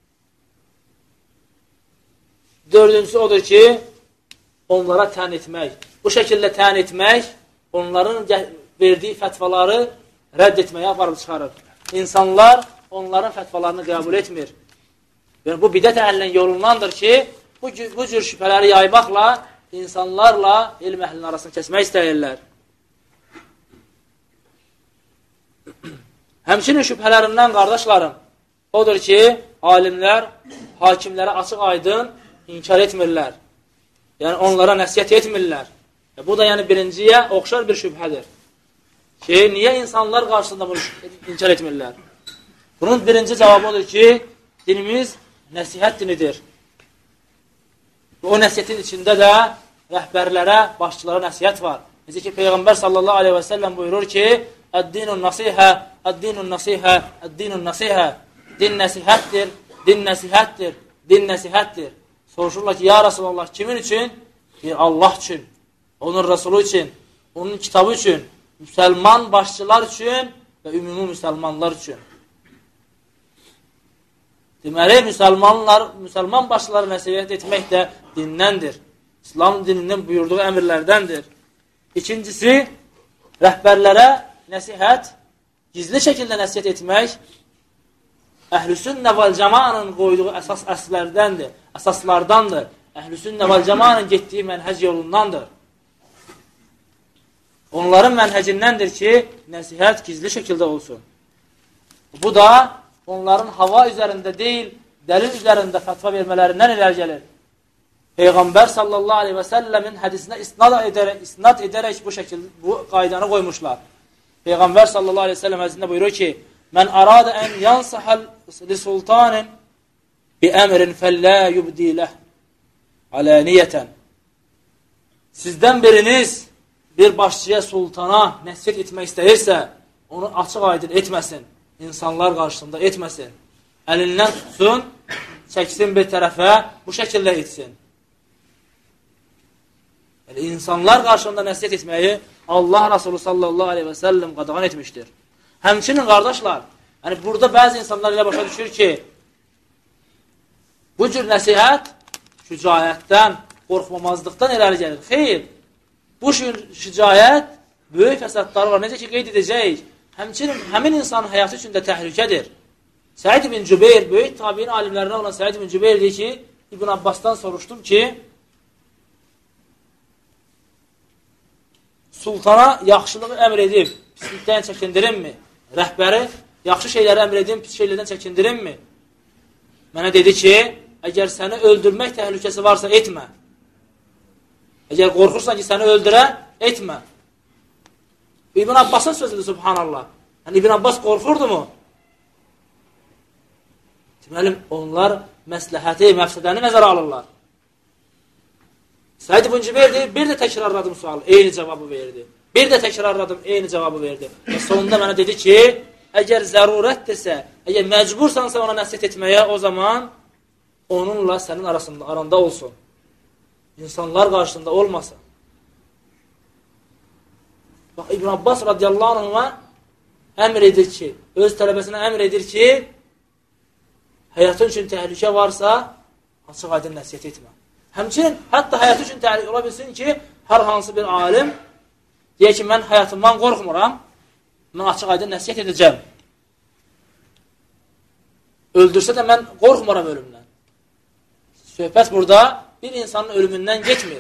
Speaker 1: dördüncüsü odur ki, onlara tən etmək. Bu şəkildə tən etmək, onların verdiyi fətvaları rədd etməyə aparıb çıxarır. İnsanlar onların fətvalarını qəbul etmir. Yəni, bu bidət əhlinin yolundandır ki, bu, bu cür şübhələri yaymaqla insanlarla elm əhlinin arasını kəsmək istəyirlər. Həmçinin şübhələrindən, qardaşlarım, odur ki, alimlər hakimlərə açıq aydın inkar etmirlər. Yəni, onlara nəsiyyət etmirlər. E, bu da yəni birinciyə oxşar bir şübhədir. Ki, niyə insanlar qarşısında bunu inkar etmirlər? Bunun birinci cavabı odur ki, dinimiz nəsihət dinidir. O nəsiyyətin içində də rəhbərlərə, başçılara nəsihət var. Necə ki, Peyğəmbər sallallahu aleyhi və səlləm buyurur ki, Əd-dinun nasihə, əd-dinun nasihə, əd-dinun nasihə. Din nəsihətdir, din nəsihətdir, din nəsihətdir. Soruşurlar ki, ya Rasulallah, kimin üçün? Deyir, Allah üçün, onun Rasulü üçün, onun kitabı üçün, müsəlman başçılar üçün və ümumi müsəlmanlar üçün. Deməli, müsəlmanlar, müsəlman başçıları nəsihət etmək də dindəndir. İslam dininin buyurduğu əmirlərdəndir. İkincisi, rəhbərlərə nəsihət, gizli şəkildə nəsihət etmək, Əhlüsünnə vəl-cəmanın qoyduğu əsas əslərdəndir, əsaslardandır. Əhlüsünnə vəl-cəmanın getdiyi mənhəc yolundandır. Onların mənhəcindəndir ki, nəsihət gizli şəkildə olsun. Bu da onların hava üzərində deyil, dəlil üzərində fətva vermələrindən irəli gəlir. Peyğəmbər sallallahu aleyhi və səlləmin hədisinə isnad edərək, isnad edərək bu şəkildə, bu qaydanı qoymuşlar. Peyğəmbər sallallahu aleyhi və səlləm hədisində buyurur ki, Mən arada ən yansahal li sultanin bi əmrin fəllə yubdiləh aləniyətən. Sizdən biriniz bir başçıya, sultana nəsihət etmək istəyirsə, onu açıq aydın etməsin, insanlar qarşısında etməsin. Əlindən tutsun, çəksin bir tərəfə, bu şəkildə etsin. Yəni, insanlar qarşısında nəsihət etməyi Allah Rasulü sallallahu aleyhi və səlləm qadağan etmişdir. Həmçinin, qardaşlar, yəni burada bəzi insanlar ilə başa düşür ki, bu cür nəsihət şücayətdən, qorxmamazlıqdan irəli gəlir. Xeyr, bu şücayət böyük fəsadları var. Necə ki, qeyd edəcəyik, həmçinin həmin insanın həyatı üçün də təhlükədir. Səid ibn Cübeyr, böyük tabiin alimlərindən olan Səid ibn Cübeyr deyir ki, İbn Abbasdan soruşdum ki, sultana yaxşılığı əmr edib, pislikdən çəkindirinmi? Rəhbəri yaxşı şeyləri əmr edin, pis şeylərdən çəkindirinmi? Mənə dedi ki, əgər səni öldürmək təhlükəsi varsa, etmə. Əgər qorxursan ki, səni öldürə, etmə. İbn Abbasın sözüdür, subhanallah. Yəni, İbn Abbas qorxurdu mu? Deməli, onlar məsləhəti, məfsədəni nəzərə alırlar. Səid ibn Cübeyr deyir, bir də təkrarladım sualı, eyni cavabı verdi. Bir də təkrarladım, eyni cavabı verdi. Və sonunda mənə dedi ki, əgər zərurətdirsə, əgər məcbursansa ona nəsihət etməyə, o zaman onunla sənin arasında, aranda olsun. İnsanlar qarşısında olmasın. Bax, İbn Abbas radiyallahu anhuma əmr edir ki, öz tələbəsinə əmr edir ki, həyatın üçün təhlükə varsa, açıq aydın nəsihət etmə. Həmçinin, hətta həyatı üçün təhlükə ola bilsin ki, hər hansı bir alim deyək ki, mən həyatımdan qorxmuram, mən açıq aydın nəsihət edəcəm. Öldürsə də mən qorxmuram ölümdən. Söhbət burada bir insanın ölümündən getmir.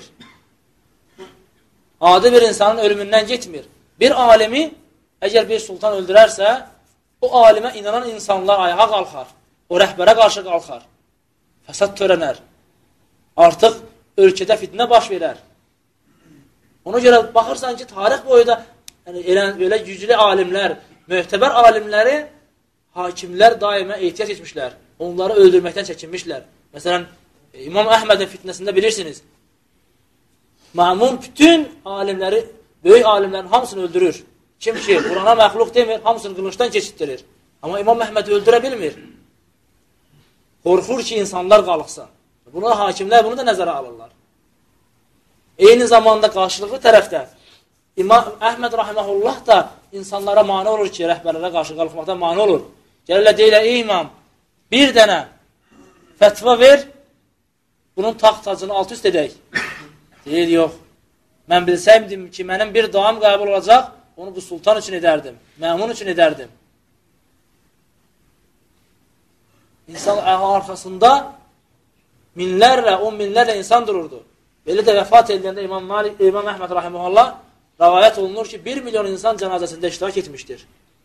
Speaker 1: Adi bir insanın ölümündən getmir. Bir alimi, əgər bir sultan öldürərsə, o alimə inanan insanlar ayağa qalxar. O rəhbərə qarşı qalxar. Fəsad törənər. Artıq ölkədə fitnə baş verər. Ona görə baxırsan ki, tarix boyuda yəni, elə güclü alimlər, möhtəbər alimləri hakimlər daimə ehtiyat etmişlər. Onları öldürməkdən çəkinmişlər. Məsələn, İmam Əhmədin fitnəsində bilirsiniz. Məmun bütün alimləri, böyük alimlərin hamısını öldürür. Kim ki, Qurana məxluq demir, hamısını qılıncdan keçirtdirir. Amma İmam Əhmədi öldürə bilmir. Qorxur ki, insanlar qalxsın. Buna hakimlər bunu da nəzərə alırlar. Eyni zamanda qarşılıqlı tərəfdə İmam Əhməd rahiməhullah da insanlara mane olur ki, rəhbərlərə qarşı qalxmaqda mane olur. Gəlirlər deyirlər, ey imam, bir dənə fətva ver, bunun taxt tacını alt üst edək. Deyir, yox. Mən bilsəydim ki, mənim bir duam qəbul olacaq, onu bu sultan üçün edərdim, məmun üçün edərdim. İnsan arxasında minlərlə, on minlərlə insan dururdu. Belə də vəfat edəndə İmam, Malik, İmam Əhməd rahiməhullah rəvayət olunur ki, bir milyon insan cənazəsində iştirak etmişdir.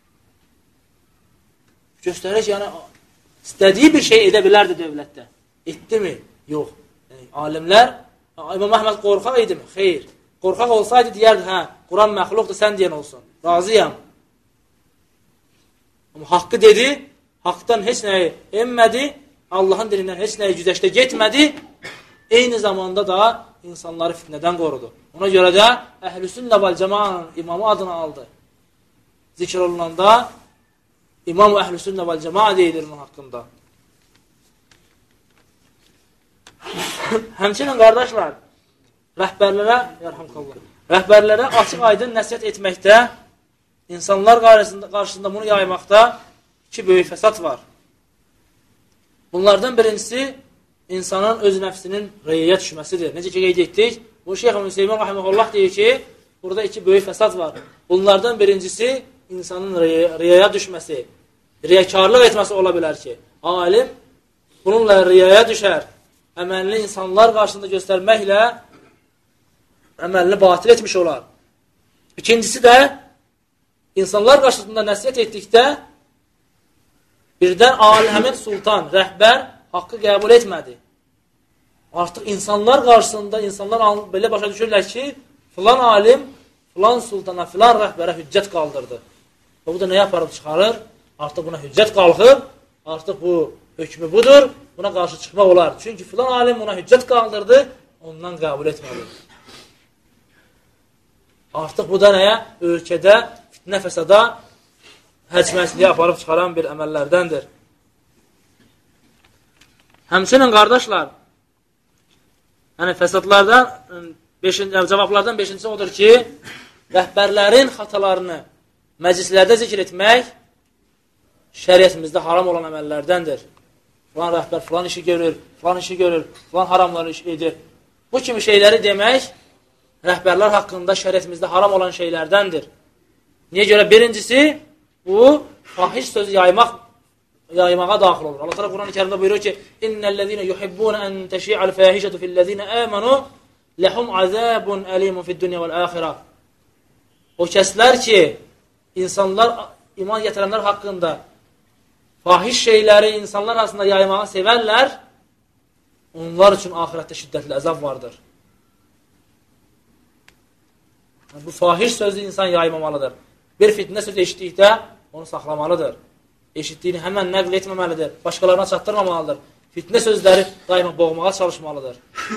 Speaker 1: Göstərir ki, yəni, istədiyi bir şey edə bilərdi dövlətdə. Etdi mi? Yox. Yəni, alimlər, İmam Əhməd qorxaq idi mi? Xeyr. Qorxaq olsaydı deyərdi, hə, Quran məxluqdur, sən deyən olsun. Razıyam. Amma haqqı dedi, haqdan heç nəyi emmədi, Allahın dilindən heç nəyi güzəşdə getmədi, eyni zamanda da insanları fitnədən qorudu. Ona görə də Əhl-i-Sünnə vəl-Cəmaənin imamı adını aldı. Zikr olunanda İmam-ı Əhl-i-Sünnə vəl-Cəmaə deyilir onun haqqında. Həmçinin qardaşlar, rəhbərlərə, rəhbərlərə açıq aydın nəsihət etməkdə, insanlar qarşısında, qarşısında bunu yaymaqda iki böyük fəsad var. Bunlardan birincisi, insanın öz nəfsinin reyəyə düşməsidir. Necə ki, qeyd etdik, bu Şeyx Hüseymin rahiməhullah deyir ki, burada iki böyük fəsad var. Bunlardan birincisi, insanın reyəyə düşməsi, riyəkarlıq etməsi ola bilər ki, alim bununla riyəyə düşər, əməlini insanlar qarşısında göstərməklə əməlini batil etmiş olar. İkincisi də, insanlar qarşısında nəsihət etdikdə, birdən alim, həmin sultan, rəhbər haqqı qəbul etmədi. Artıq insanlar qarşısında insanlar belə başa düşürlər ki, filan alim, filan sultana, filan rəhbərə hüccət qaldırdı. Və bu da nəyə aparıb çıxarır? Artıq buna hüccət qalxıb, artıq bu hökmü budur, buna qarşı çıxmaq olar. Çünki filan alim buna hüccət qaldırdı, ondan qəbul etmədi. Artıq bu da nəyə? Ölkədə fitnə fəsada həcməzliyə aparıb çıxaran bir əməllərdəndir. Həmçinin qardaşlar, yəni fəsadlardan, beşinci, cavablardan beşincisi odur ki, rəhbərlərin xatalarını məclislərdə zikr etmək şəriətimizdə haram olan əməllərdəndir. Filan rəhbər filan işi görür, filan işi görür, filan haramları iş edir. Bu kimi şeyləri demək rəhbərlər haqqında şəriətimizdə haram olan şeylərdəndir. Niyə görə? Birincisi, bu fahiş sözü yaymaq yaymağa daxil olur. Allah Teala Quran-ı Kərimdə buyurur ki: "İnnellezîne yuhibbûne en teşî'al fâhişetu fillezîne âmenû lehum azâbun alîmun fid-dunya vel-âxireh." O kəslər ki, insanlar iman gətirənlər haqqında fahiş şeyləri insanlar arasında yaymağı sevərlər, onlar üçün axirətdə şiddətli əzab vardır. Bu fahiş sözü insan yaymamalıdır. Bir fitnə söz eşitdikdə onu saxlamalıdır. Eşitdiyini həmən nəql etməməlidir. Başqalarına çatdırmamalıdır. Fitnə sözləri daima boğmağa çalışmalıdır.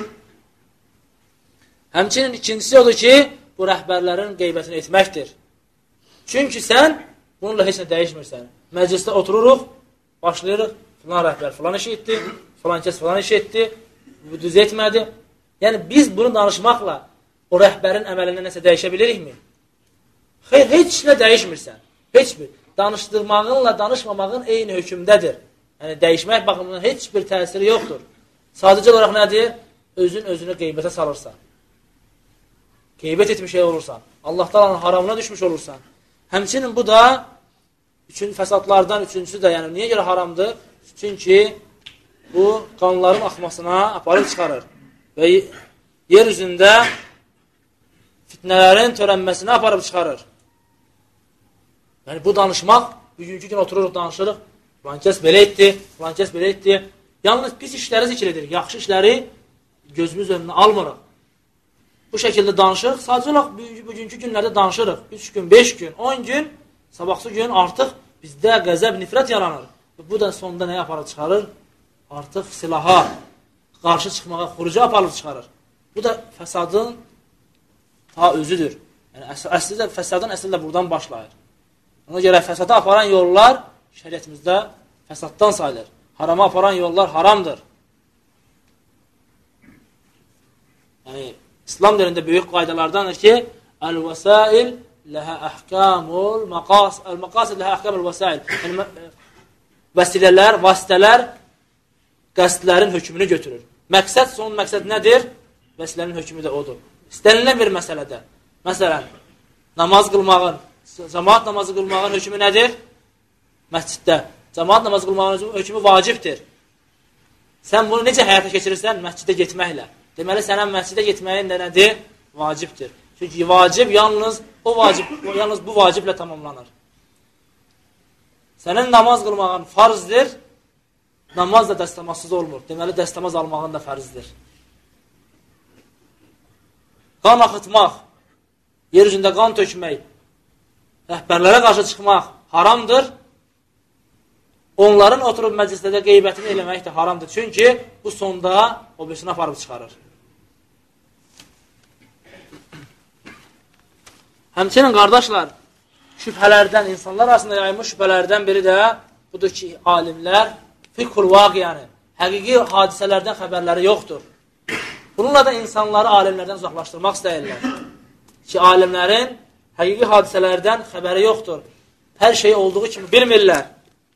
Speaker 1: Həmçinin ikincisi odur ki, bu rəhbərlərin qeybətini etməkdir. Çünki sən bununla heç nə dəyişmirsən. Məclisdə otururuq, başlayırıq, filan rəhbər filan iş etdi, filan kəs filan iş etdi, bu düz etmədi. Yəni, biz bunu danışmaqla o rəhbərin əməlində nəsə dəyişə bilirikmi? Xeyr, heç nə dəyişmirsən. Heç bir. Danışdırmağınla danışmamağın eyni hökmdədir. Yəni, dəyişmək baxımından heç bir təsiri yoxdur. Sadəcə olaraq nədir? Özün özünü qeybətə salırsan. Qeybət etmiş şey olursan. Allah Taala'nın haramına düşmüş olursan. Həmçinin bu da üçün fəsadlardan üçüncüsü də, yəni niyə görə haramdır? Çünki bu qanların axmasına aparıb çıxarır və yer üzündə fitnələrin törənməsinə aparıb çıxarır. Yəni bu danışmaq, bugünkü gün otururuq, danışırıq, filan kəs belə etdi, filan kəs belə etdi. Yalnız pis işləri zikr edirik, yaxşı işləri gözümüz önünə almırıq. Bu şəkildə danışırıq, sadəcə olaraq bugünkü günlərdə danışırıq. üç gün, beş gün, on gün, sabahsı gün artıq bizdə qəzəb, nifrət yaranır. Bu da sonunda nəyə aparıb çıxarır? Artıq silaha, qarşı çıxmağa, xuruca aparıb çıxarır. Bu da fəsadın ta özüdür. Yəni, əslində, fəsadın əslində buradan başlayır. Ona görə fəsada aparan yollar şəriətimizdə fəsaddan sayılır. Harama aparan yollar haramdır. Yəni, İslam dilində böyük qaydalardandır ki, Əl-vəsail ləhə əhkamul maqas. Əl-maqasid ləhə əhkamul vəsail. Yəni, vəsilələr, vasitələr qəsdlərin hökmünü götürür. Məqsəd, son məqsəd nədir? Vəsilənin hökmü də odur. İstənilən bir məsələdə, məsələn, namaz qılmağın, cəmaat namazı qılmağın hökmü nədir? Məsciddə. Cəmaat namazı qılmağın hökmü vacibdir. Sən bunu necə həyata keçirirsən? Məscidə getməklə. Deməli, sənə məscidə getməyin də nədir? Vacibdir. Çünki vacib yalnız, o vacib, yalnız bu vaciblə tamamlanır. Sənin namaz qılmağın farzdır, namaz da dəstəmazsız olmur. Deməli, dəstəmaz almağın da fərzdir. Qan axıtmaq, yer üzündə qan tökmək, rəhbərlərə qarşı çıxmaq haramdır. Onların oturub məclisdə qeybətini eləmək də haramdır. Çünki bu sonda o birisini aparıb çıxarır. Həmçinin, qardaşlar, şübhələrdən, insanlar arasında yayılmış şübhələrdən biri də budur ki, alimlər fiqhul vaqiyanı, həqiqi hadisələrdən xəbərləri yoxdur. Bununla da insanları alimlərdən uzaqlaşdırmaq istəyirlər. Ki, alimlərin həqiqi hadisələrdən xəbəri yoxdur. Hər şey olduğu kimi bilmirlər.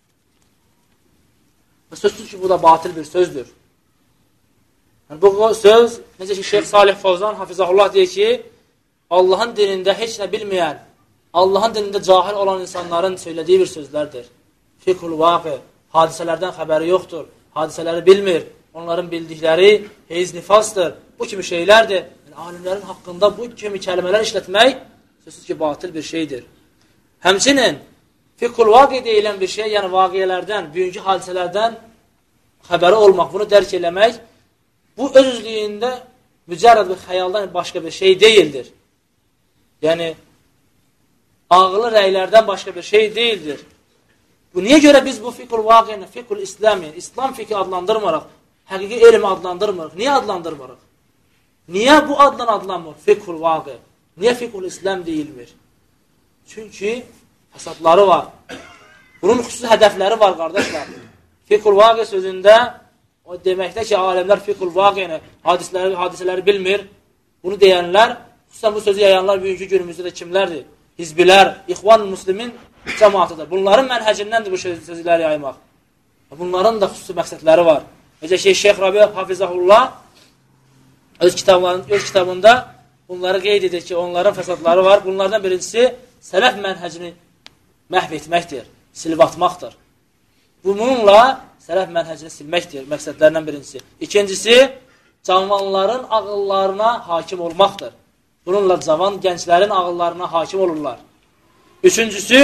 Speaker 1: Və sözsüz ki, bu da batil bir sözdür. Yəni, bu söz, necə ki, Şeyx Salih Fovzan, Hafizahullah deyir ki, Allahın dinində heç nə bilməyən, Allahın dinində cahil olan insanların söylədiyi bir sözlərdir. Fiqhul vaqi, hadisələrdən xəbəri yoxdur, hadisələri bilmir, onların bildikləri heyz nifasdır, bu kimi şeylərdir. Yəni, alimlərin haqqında bu kimi kəlmələr işlətmək sözsüz ki, batil bir şeydir. Həmçinin, fiqhul vaqi deyilən bir şey, yəni vaqiələrdən, bugünkü hadisələrdən xəbəri olmaq, bunu dərk eləmək, bu öz üzlüyündə mücərrəd bir xəyaldan başqa bir şey deyildir. Yəni, ağılı rəylərdən başqa bir şey deyildir. Bu, niyə görə biz bu fiqhul vaqiyəni, fiqhul İslami, İslam fiqhi adlandırmırıq, həqiqi elmi adlandırmırıq? Niyə adlandırmırıq? Niyə bu adlan adlanmır? Fiqhul vaqi. Niyə fiqhul İslam deyilmir? Çünki fəsadları var. Bunun xüsusi hədəfləri var, qardaşlar. Fiqhul vaqi sözündə o deməkdə ki, aləmlər fiqhul vaqiyəni, hadisələri, hadisələri bilmir. Bunu deyənlər, xüsusən bu sözü yayanlar bugünkü günümüzdə də kimlərdir? Hizbilər, İxvan Müslimin cəmatıdır. Bunların mənhəcindəndir bu sözləri yaymaq. Bunların da xüsusi məqsədləri var. Necə ki, Şeyx Rabi Hafizahullah öz, öz kitabında bunları qeyd edir ki, onların fəsadları var. Bunlardan birincisi, sələf mənhəcini məhv etməkdir, silib atmaqdır. Bununla sələf mənhəcini silməkdir məqsədlərindən birincisi. İkincisi, cavanların ağıllarına hakim olmaqdır. Bununla cavan gənclərin ağıllarına hakim olurlar. Üçüncüsü,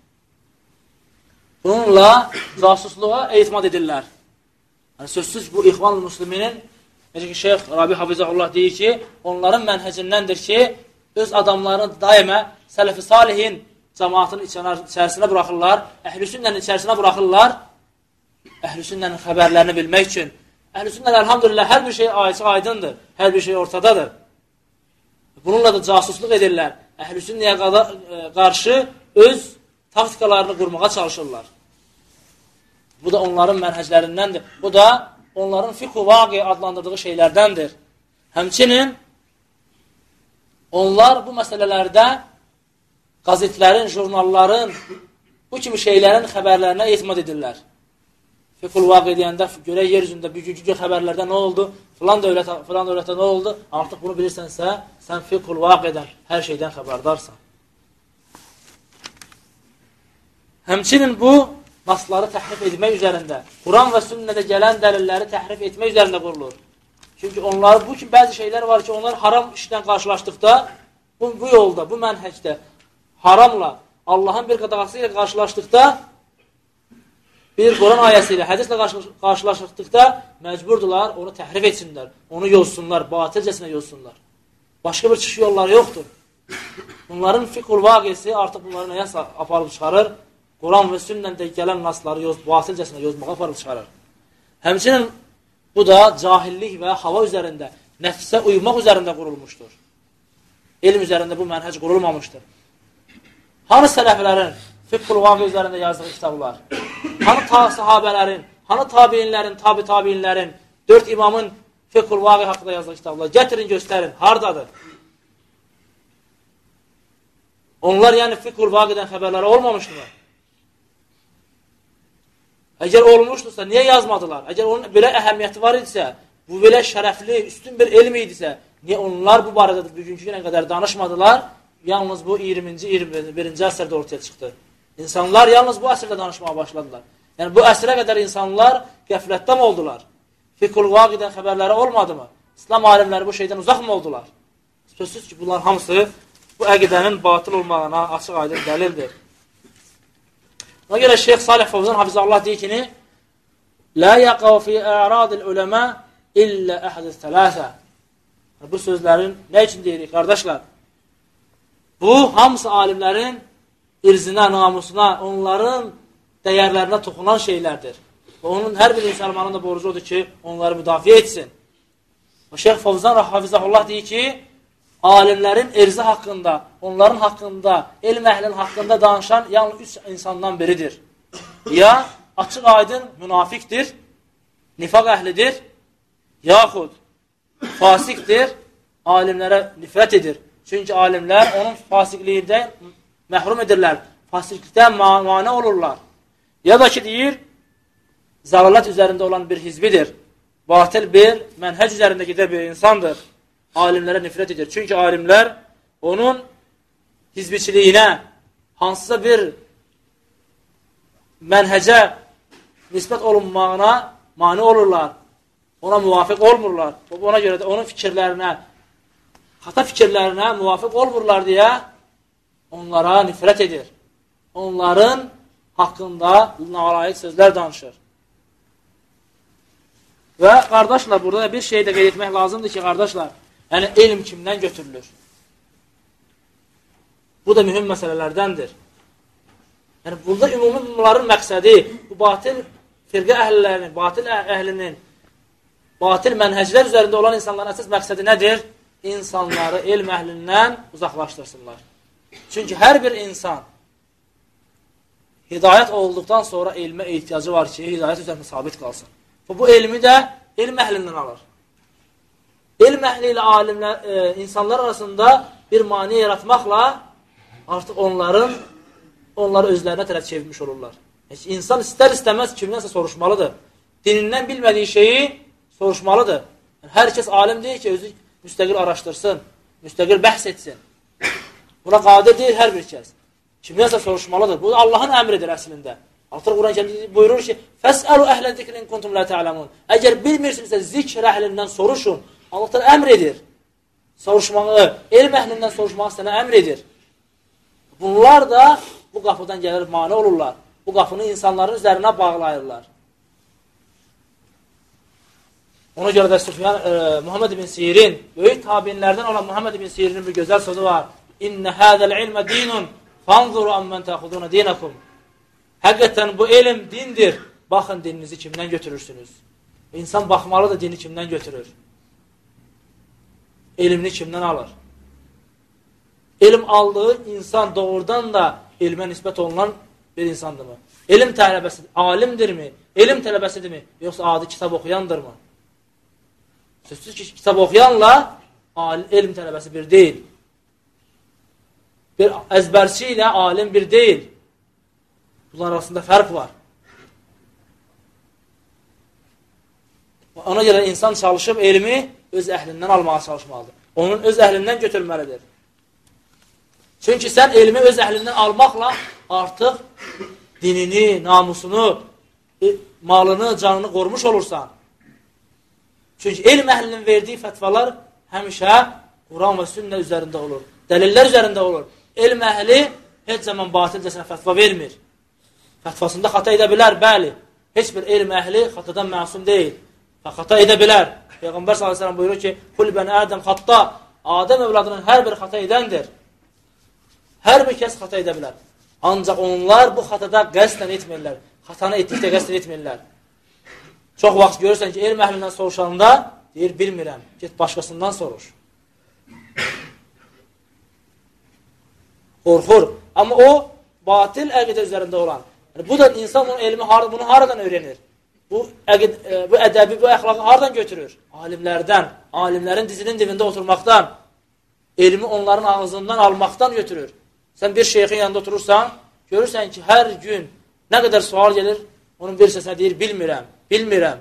Speaker 1: bununla casusluğa etimad edirlər. Yəni, sözsüz bu İxvan-ı Müsliminin, necə ki, Şeyx Rabi Hafizahullah deyir ki, onların mənhəcindəndir ki, öz adamlarını daimə sələf-i salihin cəmaatının içərisinə buraxırlar, əhl-i sünnənin içərisinə buraxırlar, əhl-i sünnənin xəbərlərini bilmək üçün. Əhl-i sünnələr, elhamdülillah, hər bir şey ayısı aydındır, hər bir şey ortadadır. Bununla da casusluq edirlər. Əhl-i sünnəyə qarşı öz taktikalarını qurmağa çalışırlar. Bu da onların mənhəclərindəndir. Bu da onların fiqh-u vaqi adlandırdığı şeylərdəndir. Həmçinin onlar bu məsələlərdə qazetlərin, jurnalların, bu kimi şeylərin xəbərlərinə etimad edirlər. Fiqh-ul vaqi deyəndə görək yer üzündə bugünkü xəbərlərdə nə oldu, filan dövlətə, filan dövlətə nə oldu, artıq bunu bilirsənsə, sən fiqh-ul vaqidən hər şeydən xəbərdarsan. Həmçinin bu, nasları təhrif etmək üzərində, Quran və sünnədə gələn dəlilləri təhrif etmək üzərində qurulur. Çünki onlar, bu ki, bəzi şeylər var ki, onlar haram işdən qarşılaşdıqda, bu, bu yolda, bu mənhəcdə, haramla, Allahın bir qadağası ilə qarşılaşdıqda, bir Quran ayəsi ilə, hədislə qarşılaşdıqda məcburdular, onu təhrif etsinlər, onu yozsunlar, batilcəsinə yozsunlar. Başqa bir çıxış yolları yoxdur. Bunların fiqhul vaqisi artıq bunları nəyə aparıb çıxarır? Quran və sünnəndə gələn nasları yoz, batilcəsinə yozmağa aparıb çıxarır. Həmçinin bu da cahillik və hava üzərində, nəfsə uymaq üzərində qurulmuşdur. Elm üzərində bu mənhəc qurulmamışdır. Hanı sələflərin fiqhul vaqi üzərində yazdığı kitablar, hanı ta sahabələrin, hanı tabiinlərin, tabi tabiinlərin, dörd imamın fiqhul vaqi haqqında yazdığı kitablar, gətirin, göstərin, haradadır? Onlar yəni fiqhul vaqidən xəbərləri olmamışdırmı? Əgər olmuşdursa, niyə yazmadılar? Əgər onun belə əhəmiyyəti var idisə, bu belə şərəfli, üstün bir elm idisə, niyə onlar bu barədə bugünkü günə qədər danışmadılar? Yalnız bu iyirminci iyirmi birinci əsrdə ortaya çıxdı. İnsanlar yalnız bu əsrdə danışmağa başladılar. Yəni bu əsrə qədər insanlar qəflətdən oldular. Fiqhul vaqidən xəbərləri olmadı mı? İslam alimləri bu şeydən uzaq mı oldular? Sözsüz ki, bunlar hamısı bu əqidənin batıl olmağına açıq aydın dəlildir. Ona görə Şeyx Salih Fovzan Hafizallah deyir ki, "La yaqav fi a'radil ulama illa ahadus thalatha." Bu sözlərin nə üçün deyirik, qardaşlar? Bu, hamısı alimlərin irzinə, namusuna, onların dəyərlərinə toxunan şeylərdir. Və onun hər bir insanın da borcu odur ki, onları müdafiə etsin. Və Şeyx Fovzan Hafizallah deyir ki, alimlərin erzi haqqında, onların haqqında, elm əhlinin haqqında danışan yalnız üç insandan biridir. Ya açıq aydın münafiqdir, nifaq əhlidir, yaxud fasiqdir, alimlərə nifrət edir. Çünki alimlər onun fasiqliyindən məhrum edirlər, fasiqlikdən mane olurlar. Ya da ki, deyir, zəlalət üzərində olan bir hizbidir, batil bir mənhəc üzərində gedən bir insandır. Alimlərə nifrət edir. Çünki alimlər onun hizbiçiliyinə, hansısa bir mənhəcə nisbət olunmağına mane olurlar. Ona müvafiq olmurlar. Ona görə də onun fikirlərinə, xata fikirlərinə müvafiq olmurlar deyə onlara nifrət edir. Onların haqqında nalayiq sözlər danışır. Və qardaşlar, burada bir şey də qeyd etmək lazımdır ki, qardaşlar, yəni elm kimdən götürülür? Bu da mühüm məsələlərdəndir. Yəni, burada ümumi bunların məqsədi, bu batil firqə əhlilərinin, batil əhlinin, batil mənhəclər üzərində olan insanların əsas məqsədi nədir? İnsanları elm əhlindən uzaqlaşdırsınlar. Çünki hər bir insan hidayət olduqdan sonra elmə ehtiyacı var ki, hidayət üzərində sabit qalsın. Bu elmi də elm əhlindən alır. Elm əhli ilə alimlər, e, insanlar arasında bir mani yaratmaqla artıq onların onları özlərinə tərəf çevirmiş olurlar. Yəni, insan istər-istəməz kimdənsə soruşmalıdır. Dinindən bilmədiyi şeyi soruşmalıdır. Yəni, hər kəs alim deyir ki, özü müstəqil araşdırsın, müstəqil bəhs etsin. Buna qadir deyil hər bir kəs. Kimdənsə soruşmalıdır. Bu Allahın əmridir əslində. Artıq Quran-Kərimdə buyurur ki, "Fəsəlu əhlə zikrin kuntum la ta'lamun." Əgər bilmirsinizsə zikr əhlindən soruşun. Allah təala əmr edir. Soruşmağı, elm əhlindən soruşmağı sənə əmr edir. Bunlar da bu qapıdan gəlir, mane olurlar. Bu qapını insanların üzərinə bağlayırlar. Ona görə də Süfyan, e, Muhammed ibn Sirin, böyük tabinlərdən olan Muhammed ibn Sirinin bir gözəl sözü var. "İnne hâzel ilme dinun, fanzuru ammen ta'khuduna dinakum." Həqiqətən bu elm dindir. Baxın dininizi kimdən götürürsünüz? İnsan baxmalıdır dini kimdən götürür. Elmini kimdən alır? Elm aldığı insan doğrudan da elmə nisbət olunan bir insandırmı? Elm tələbəsi, alimdirmi? Elm tələbəsidirmi? Yoxsa adi kitab oxuyandırmı? Sözsüz ki, kitab oxuyanla elm tələbəsi bir deyil. Bir əzbərçi ilə alim bir deyil. Bunlar arasında fərq var. Ona görə insan çalışıb elmi öz əhlindən almağa çalışmalıdır. Onun öz əhlindən götürməlidir. Çünki sən elmi öz əhlindən almaqla artıq dinini, namusunu, malını, canını qorumuş olursan. Çünki elm əhlinin verdiyi fətvalar həmişə Quran və sünnə üzərində olur. Dəlillər üzərində olur. Elm əhli heç zaman batilcəsinə fətva vermir. Fətvasında xata edə bilər, bəli. Heç bir elm əhli xatadan məsum deyil. Və xata edə bilər. Peyğəmbər sallallahu əleyhi və səlləm buyurur ki, "Kul bən Ədəm xatta." Adəm övladının hər bir xata edəndir. Hər bir kəs xata edə bilər. Ancaq onlar bu xatada qəsdən etmirlər. Xatanı etdikdə qəsdən etmirlər. Çox vaxt görürsən ki, elm əhlindən soruşanda deyir, bilmirəm, get başqasından soruş. Qorxur. Amma o, batil əqidə üzərində olan. Yəni, bu da insan onun elmi bunu haradan öyrənir? Bu, əqid, e, bu ədəbi, bu əxlaqı haradan götürür? Alimlərdən, alimlərin dizinin dibində oturmaqdan, elmi onların ağzından almaqdan götürür. Sən bir şeyxin yanında oturursan, görürsən ki, hər gün nə qədər sual gelir, onun bir səsinə deyir, bilmirəm, bilmirəm.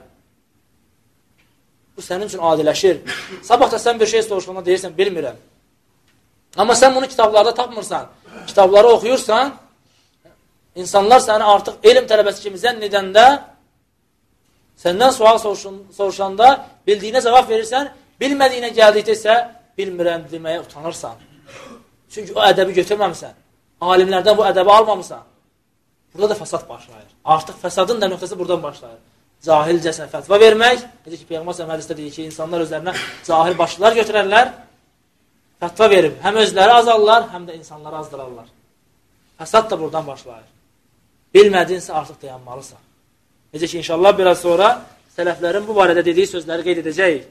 Speaker 1: Bu sənin üçün adiləşir. Sabah da sən bir şey soruşduğunda deyirsən, bilmirəm. Amma sən bunu kitablarda tapmırsan, kitabları oxuyursan, insanlar səni artıq elm tələbəsi kimi zənn edəndə, səndən sual soruşanda bildiyinə cavab verirsən, bilmədiyinə gəldikdə isə bilmirəm deməyə utanırsan. Çünki o ədəbi götürməmsən. Alimlərdən bu ədəbi almamısan. Burada da fəsad başlayır. Artıq fəsadın da nöqtəsi buradan başlayır. Cahilcəsinə fətva vermək, necə ki, Peyğəmbər sallallahu əleyhi və səlləm hədisdə deyir ki, insanlar özlərinə cahil başlılar götürərlər, fətva verib, həm özləri azarlar, həm də insanları azdırarlar. Fəsad da buradan başlayır. Bilmədinsə artıq dayanmalısan. Necə ki, inşallah biraz sonra sələflərin bu barədə dediyi sözləri qeyd edəcəyik.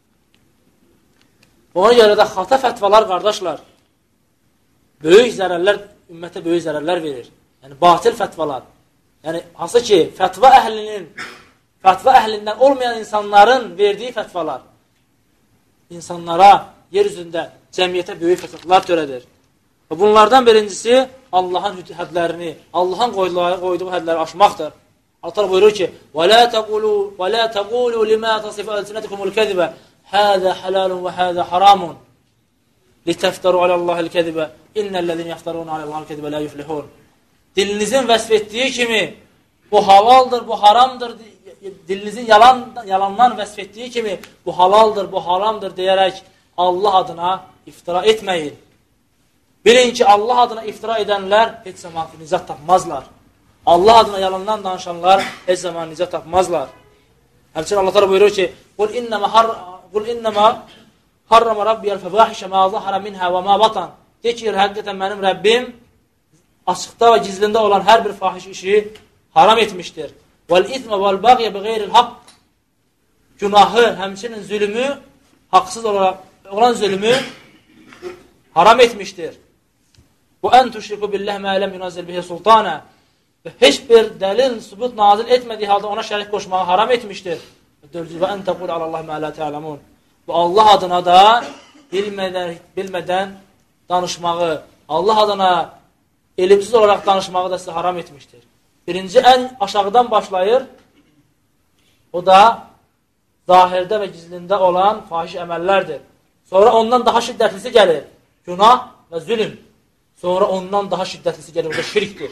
Speaker 1: Ona görə də xata fətvalar, qardaşlar, böyük zərərlər, ümmətə böyük zərərlər verir. Yəni, batil fətvalar. Yəni, hansı ki, fətva əhlinin, fətva əhlindən olmayan insanların verdiyi fətvalar insanlara, yer üzündə, cəmiyyətə böyük fəsadlar törədir. Və bunlardan birincisi, Allahın hədlərini, Allahın qoyduğu hədləri aşmaqdır. Allah buyurur ki, وَلَا تَقُولُوا لِمَا تَصِفُ أَلْسِنَتِكُمُ الْكَذِبَ هَذَا حَلَالٌ وَهَذَا حَرَامٌ لِتَفْتَرُوا عَلَى اللّٰهِ الْكَذِبَ إِنَّ الَّذِينَ يَفْتَرُونَ عَلَى اللّٰهِ الْكَذِبَ لَا يُفْلِحُونَ. Dilinizin vəsf etdiyi kimi, bu halaldır, bu haramdır, dilinizin yalan, yalandan vəsf etdiyi kimi, bu halaldır, bu haramdır deyərək Allah adına iftira etməyin. Bilin ki, Allah adına iftira edənlər heç zaman nicat tapmazlar. Allah adına yalandan danışanlar heç zaman nicat tapmazlar. Həmçinin Allah təala buyurur ki, "Qul innema har qul innema harrama rabbiyal fawahişe ma zahara minha ve ma batan." De ki, həqiqətən mənim Rəbbim açıqda və gizlində olan hər bir fahiş işi haram etmişdir. Vel isme vel bagye bigayril haqq. Günahı, həmçinin zülmü, haqsız olaraq olan zülmü haram etmişdir. Bu en tuşriku billahi ma lam yunzil bihi sultana. Və heç bir dəlil, sübut nazil etmədiyi halda ona şərik qoşmağı haram etmişdir. Və ən təqul alallahi mə lə tə'ləmun. Bu Allah adına da bilmədən, bilmədən danışmağı, Allah adına elimsiz olaraq danışmağı da sizə haram etmişdir. Birinci ən aşağıdan başlayır. O da zahirdə və gizlində olan fahiş əməllərdir. Sonra ondan daha şiddətlisi gəlir. Günah və zülm. Sonra ondan daha şiddətlisi gəlir. O da şirkdir.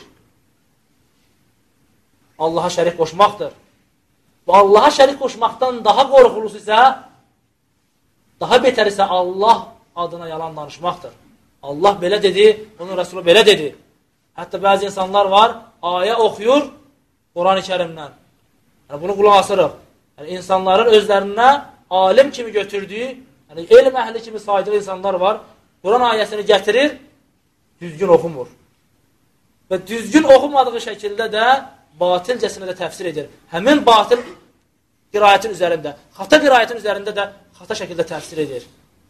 Speaker 1: Allaha şərik qoşmaqdır. Bu Allaha şərik qoşmaqdan daha qorxulusu isə, daha betər isə Allah adına yalan danışmaqdır. Allah belə dedi, onun Rəsulü belə dedi. Hətta bəzi insanlar var, ayə oxuyur Quran-ı Kərimdən. Yəni, bunu qulaq asırıq. Yəni, insanların özlərinə alim kimi götürdüyü, yəni, elm əhli kimi saydığı insanlar var. Quran ayəsini gətirir, düzgün oxumur. Və düzgün oxumadığı şəkildə də batilcəsinə də təfsir edir. Həmin batil qirayətin üzərində, xata qirayətin üzərində də xata şəkildə təfsir edir.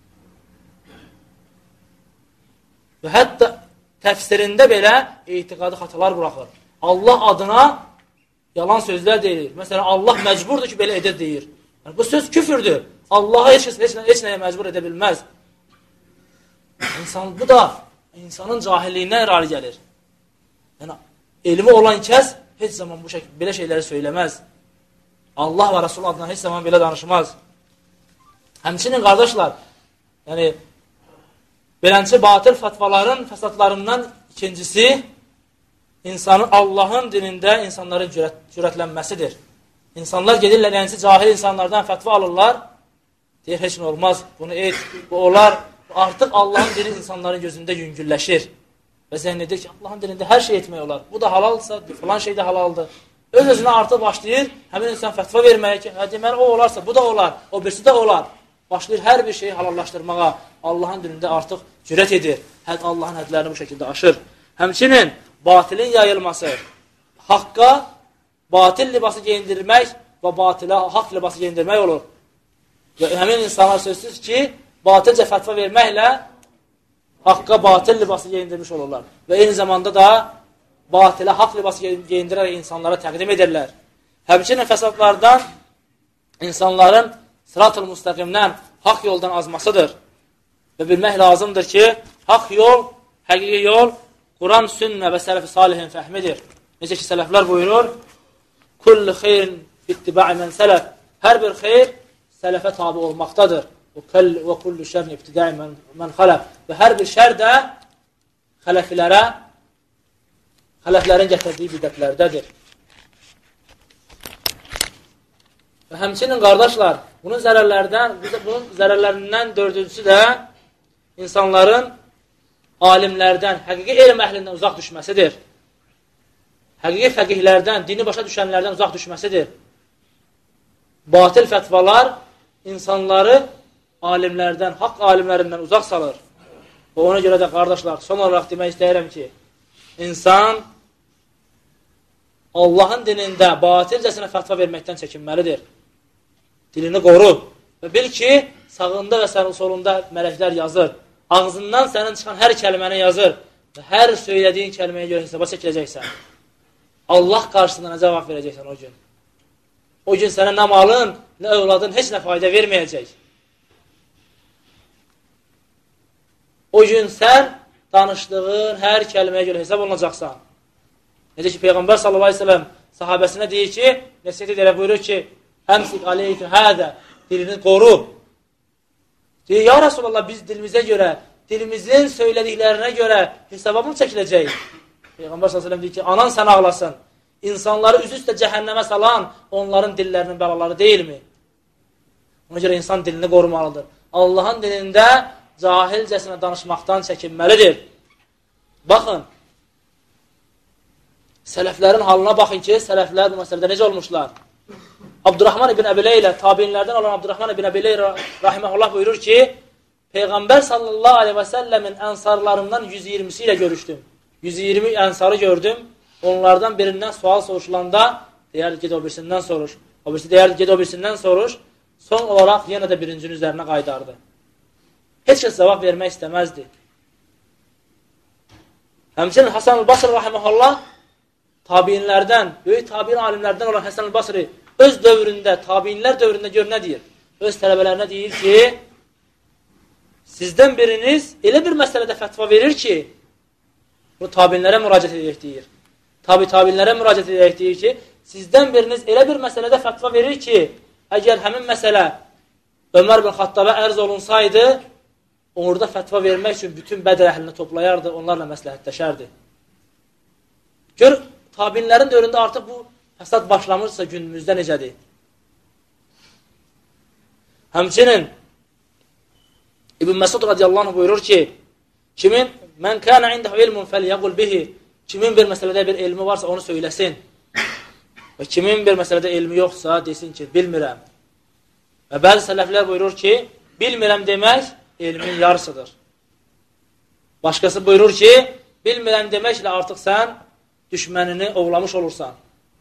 Speaker 1: Və hətta təfsirində belə etiqadı xatalar buraxır. Allah adına yalan sözlər deyilir. Məsələn, Allah məcburdur ki, belə edir deyir. Yəni, bu söz küfürdür. Allah'a heç, heç, heç nəyə məcbur edə bilməz. İnsan, bu da insanın cahilliyinə irali gəlir. Yəni, elmi olan kəs heç zaman bu şək belə şeyləri söyləməz. Allah və Rasul adına heç zaman belə danışmaz. Həmçinin, qardaşlar, yəni, belənçi batil fatvaların fəsadlarından ikincisi, insanın Allahın dinində insanların cürət, cürətlənməsidir. İnsanlar gedirlər, yəni cahil insanlardan fətva alırlar, deyir, heç nə olmaz, bunu et, bu olar. Artıq Allahın dini insanların gözündə yüngülləşir. Və zənn edir ki, Allahın dilində hər şey etmək olar. Bu da halalsa, filan şey də halaldır. Öz-özünə artıq başlayır, həmin insan fətva verməyə ki, hə, deməli, o olarsa, bu da olar, o birisi də olar. Başlayır hər bir şeyi halallaşdırmağa, Allahın dilində artıq cürət edir. Həd Allahın hədlərini bu şəkildə aşır. Həmçinin batilin yayılması, haqqa batil libası geyindirmək və batilə haqq libası geyindirmək olur. Və həmin insanlar sözsüz ki, batilcə fətva verməklə haqqa batil libası geyindirmiş olurlar. Və eyni zamanda da batilə haqq libası geyindirərək insanlara təqdim edirlər. Həmçinin fəsadlardan insanların sırat-ül müstəqimdən, haqq yoldan azmasıdır. Və bilmək lazımdır ki, haqq yol, həqiqi yol Quran, sünnə və sələf-i salihin fəhmidir. Necə ki, sələflər buyurur, kullu xeyrin ittiba'i mən sələf. Hər bir xeyr sələfə tabi olmaqdadır. Və kullu şərin ibtida'i mən xələf. Və hər bir şər də xələfilərə, xələflərin gətirdiyi bidətlərdədir. Və həmçinin qardaşlar, bunun zərərlərdən, bunun zərərlərindən dördüncüsü də insanların alimlərdən, həqiqi elm əhlindən uzaq düşməsidir. Həqiqi fəqihlərdən, dini başa düşənlərdən uzaq düşməsidir. Batil fətvalar insanları alimlərdən, haqq alimlərindən uzaq salır. Və ona görə də qardaşlar, son olaraq demək istəyirəm ki, insan Allahın dinində batilcəsinə fətva verməkdən çəkinməlidir. Dilini qoru və bil ki, sağında və sənin solunda mələklər yazır. Ağzından sənin çıxan hər kəlməni yazır və hər söylədiyin kəlməyə görə hesaba çəkiləcəksən. Allah qarşısında nə cavab verəcəksən o gün? O gün sənə nə malın, nə övladın heç nə fayda verməyəcək. O gün sən danışdığın hər kəlməyə görə hesab olunacaqsan. Necə ki, Peyğəmbər sallallahu aleyhi ve sellem sahabəsinə deyir ki, nəsiyyət edərək buyurur ki, həmsik aleykü hədə, dilini qoru. Deyir, ya Rasulallah, biz dilimizə görə, dilimizin söylədiklərinə görə hesaba mı çəkiləcək? Peyğəmbər sallallahu aleyhi ve sellem deyir ki, anan sən ağlasın. İnsanları üz-üstə cəhənnəmə salan onların dillərinin bəlaları deyilmi? Ona görə insan dilini qorumalıdır. Allahın dilində cahilcəsinə danışmaqdan çəkinməlidir. Baxın, sələflərin halına baxın ki, sələflər bu məsələdə necə olmuşlar? Abdurrahman ibn Əbiləylə, tabiinlərdən olan Abdurrahman ibn Əbiləylə rahiməhullah buyurur ki, Peyğəmbər sallallahu aleyhi və səlləmin ənsarlarından yüz iyirmisi ilə görüşdüm. yüz iyirmi ənsarı gördüm. Onlardan birindən sual soruşulanda, deyərdi, ged o birisindən soruş. O birisi deyərdi, ged o birisindən soruş. Son olaraq yenə də birincinin üzərinə qaydardı. Heç kəs cavab vermək istəməzdi. Həmçinin Hasan-ül Basri rahiməhullah tabiinlərdən, böyük tabiin alimlərdən olan Hasan-ül Basri öz dövründə, tabiinlər dövründə gör nə deyir? Öz tələbələrinə deyir ki, sizdən biriniz elə bir məsələdə fətva verir ki, bu tabiinlərə müraciət edək deyir. Tabi tabiinlərə müraciət edək deyir ki, sizdən biriniz elə bir məsələdə fətva verir ki, əgər həmin məsələ Ömər bin Xattabə ərz olunsaydı, orada fətva vermək üçün bütün Bədr əhlini toplayardı, onlarla məsləhətləşərdi. Gör, tabiinlərin dövründə artıq bu fəsad başlamışsa günümüzdə necədir? Həmçinin İbn Məsud radiyallahu anh buyurur ki, kimin mən kənə indəhu ilmun fəliyəqul bihi, kimin bir məsələdə bir elmi varsa onu söyləsin və kimin bir məsələdə elmi yoxsa desin ki, bilmirəm. Və bəzi sələflər buyurur ki, bilmirəm demək elmin yarısıdır. Başqası buyurur ki, bilmirəm deməklə artıq sən düşmənini ovlamış olursan.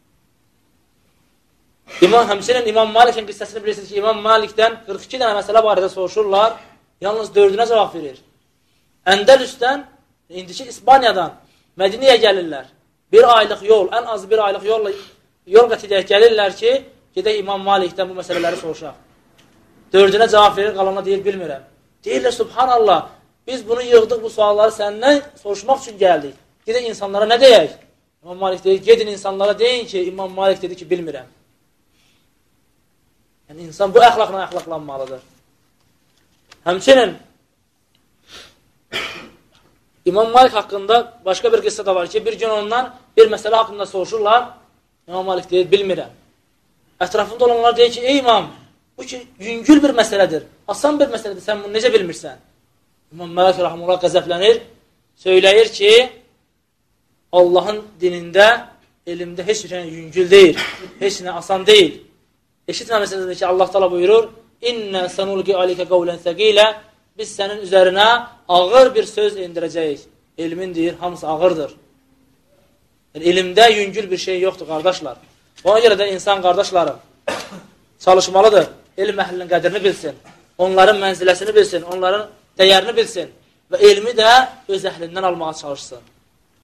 Speaker 1: İmam, həmçinin İmam Malikin qissəsini bilirsiniz ki, İmam Malikdən qırx iki dənə məsələ barədə soruşurlar, yalnız dördünə cavab verir. Əndəlüsdən, indiki İspaniyadan Mədiniyə gəlirlər. Bir aylıq yol, ən az bir aylıq yolla, yol qət edək gəlirlər ki, gedək İmam Malikdən bu məsələləri soruşaq. Dördünə cavab verir, qalanına deyir, bilmirəm. Deyirlər, subhanallah, biz bunu yığdıq, bu sualları səndən soruşmaq üçün gəldik. Gedək insanlara nə deyək? İmam Malik deyir, gedin insanlara deyin ki, İmam Malik dedi ki, bilmirəm. Yəni, insan bu əxlaqla əxlaqlanmalıdır. Həmçinin, İmam Malik haqqında başqa bir qıssa da var ki, bir gün ondan bir məsələ haqqında soruşurlar, İmam Malik deyir, bilmirəm. Ətrafında olanlar deyir ki, ey imam, bu ki, yüngül bir məsələdir, asan bir məsələdir, sən bunu necə bilmirsən? İmam Malik rahimehullah qəzəblənir, söyləyir ki, Allahın dinində, elmdə heç bir şey yüngül deyil, heç nə asan deyil. Eşitməməsiniz ki, Allah təala buyurur, İnnə sənulqi alikə qavlən səqilə, biz sənin üzərinə ağır bir söz indirəcəyik. Elmin deyir, hamısı ağırdır. Yəni, elmdə yüngül bir şey yoxdur, qardaşlar. Ona görə də insan, qardaşlarım, çalışmalıdır, elm əhlinin qədrini bilsin, onların mənziləsini bilsin, onların dəyərini bilsin və elmi də öz əhlindən almağa çalışsın.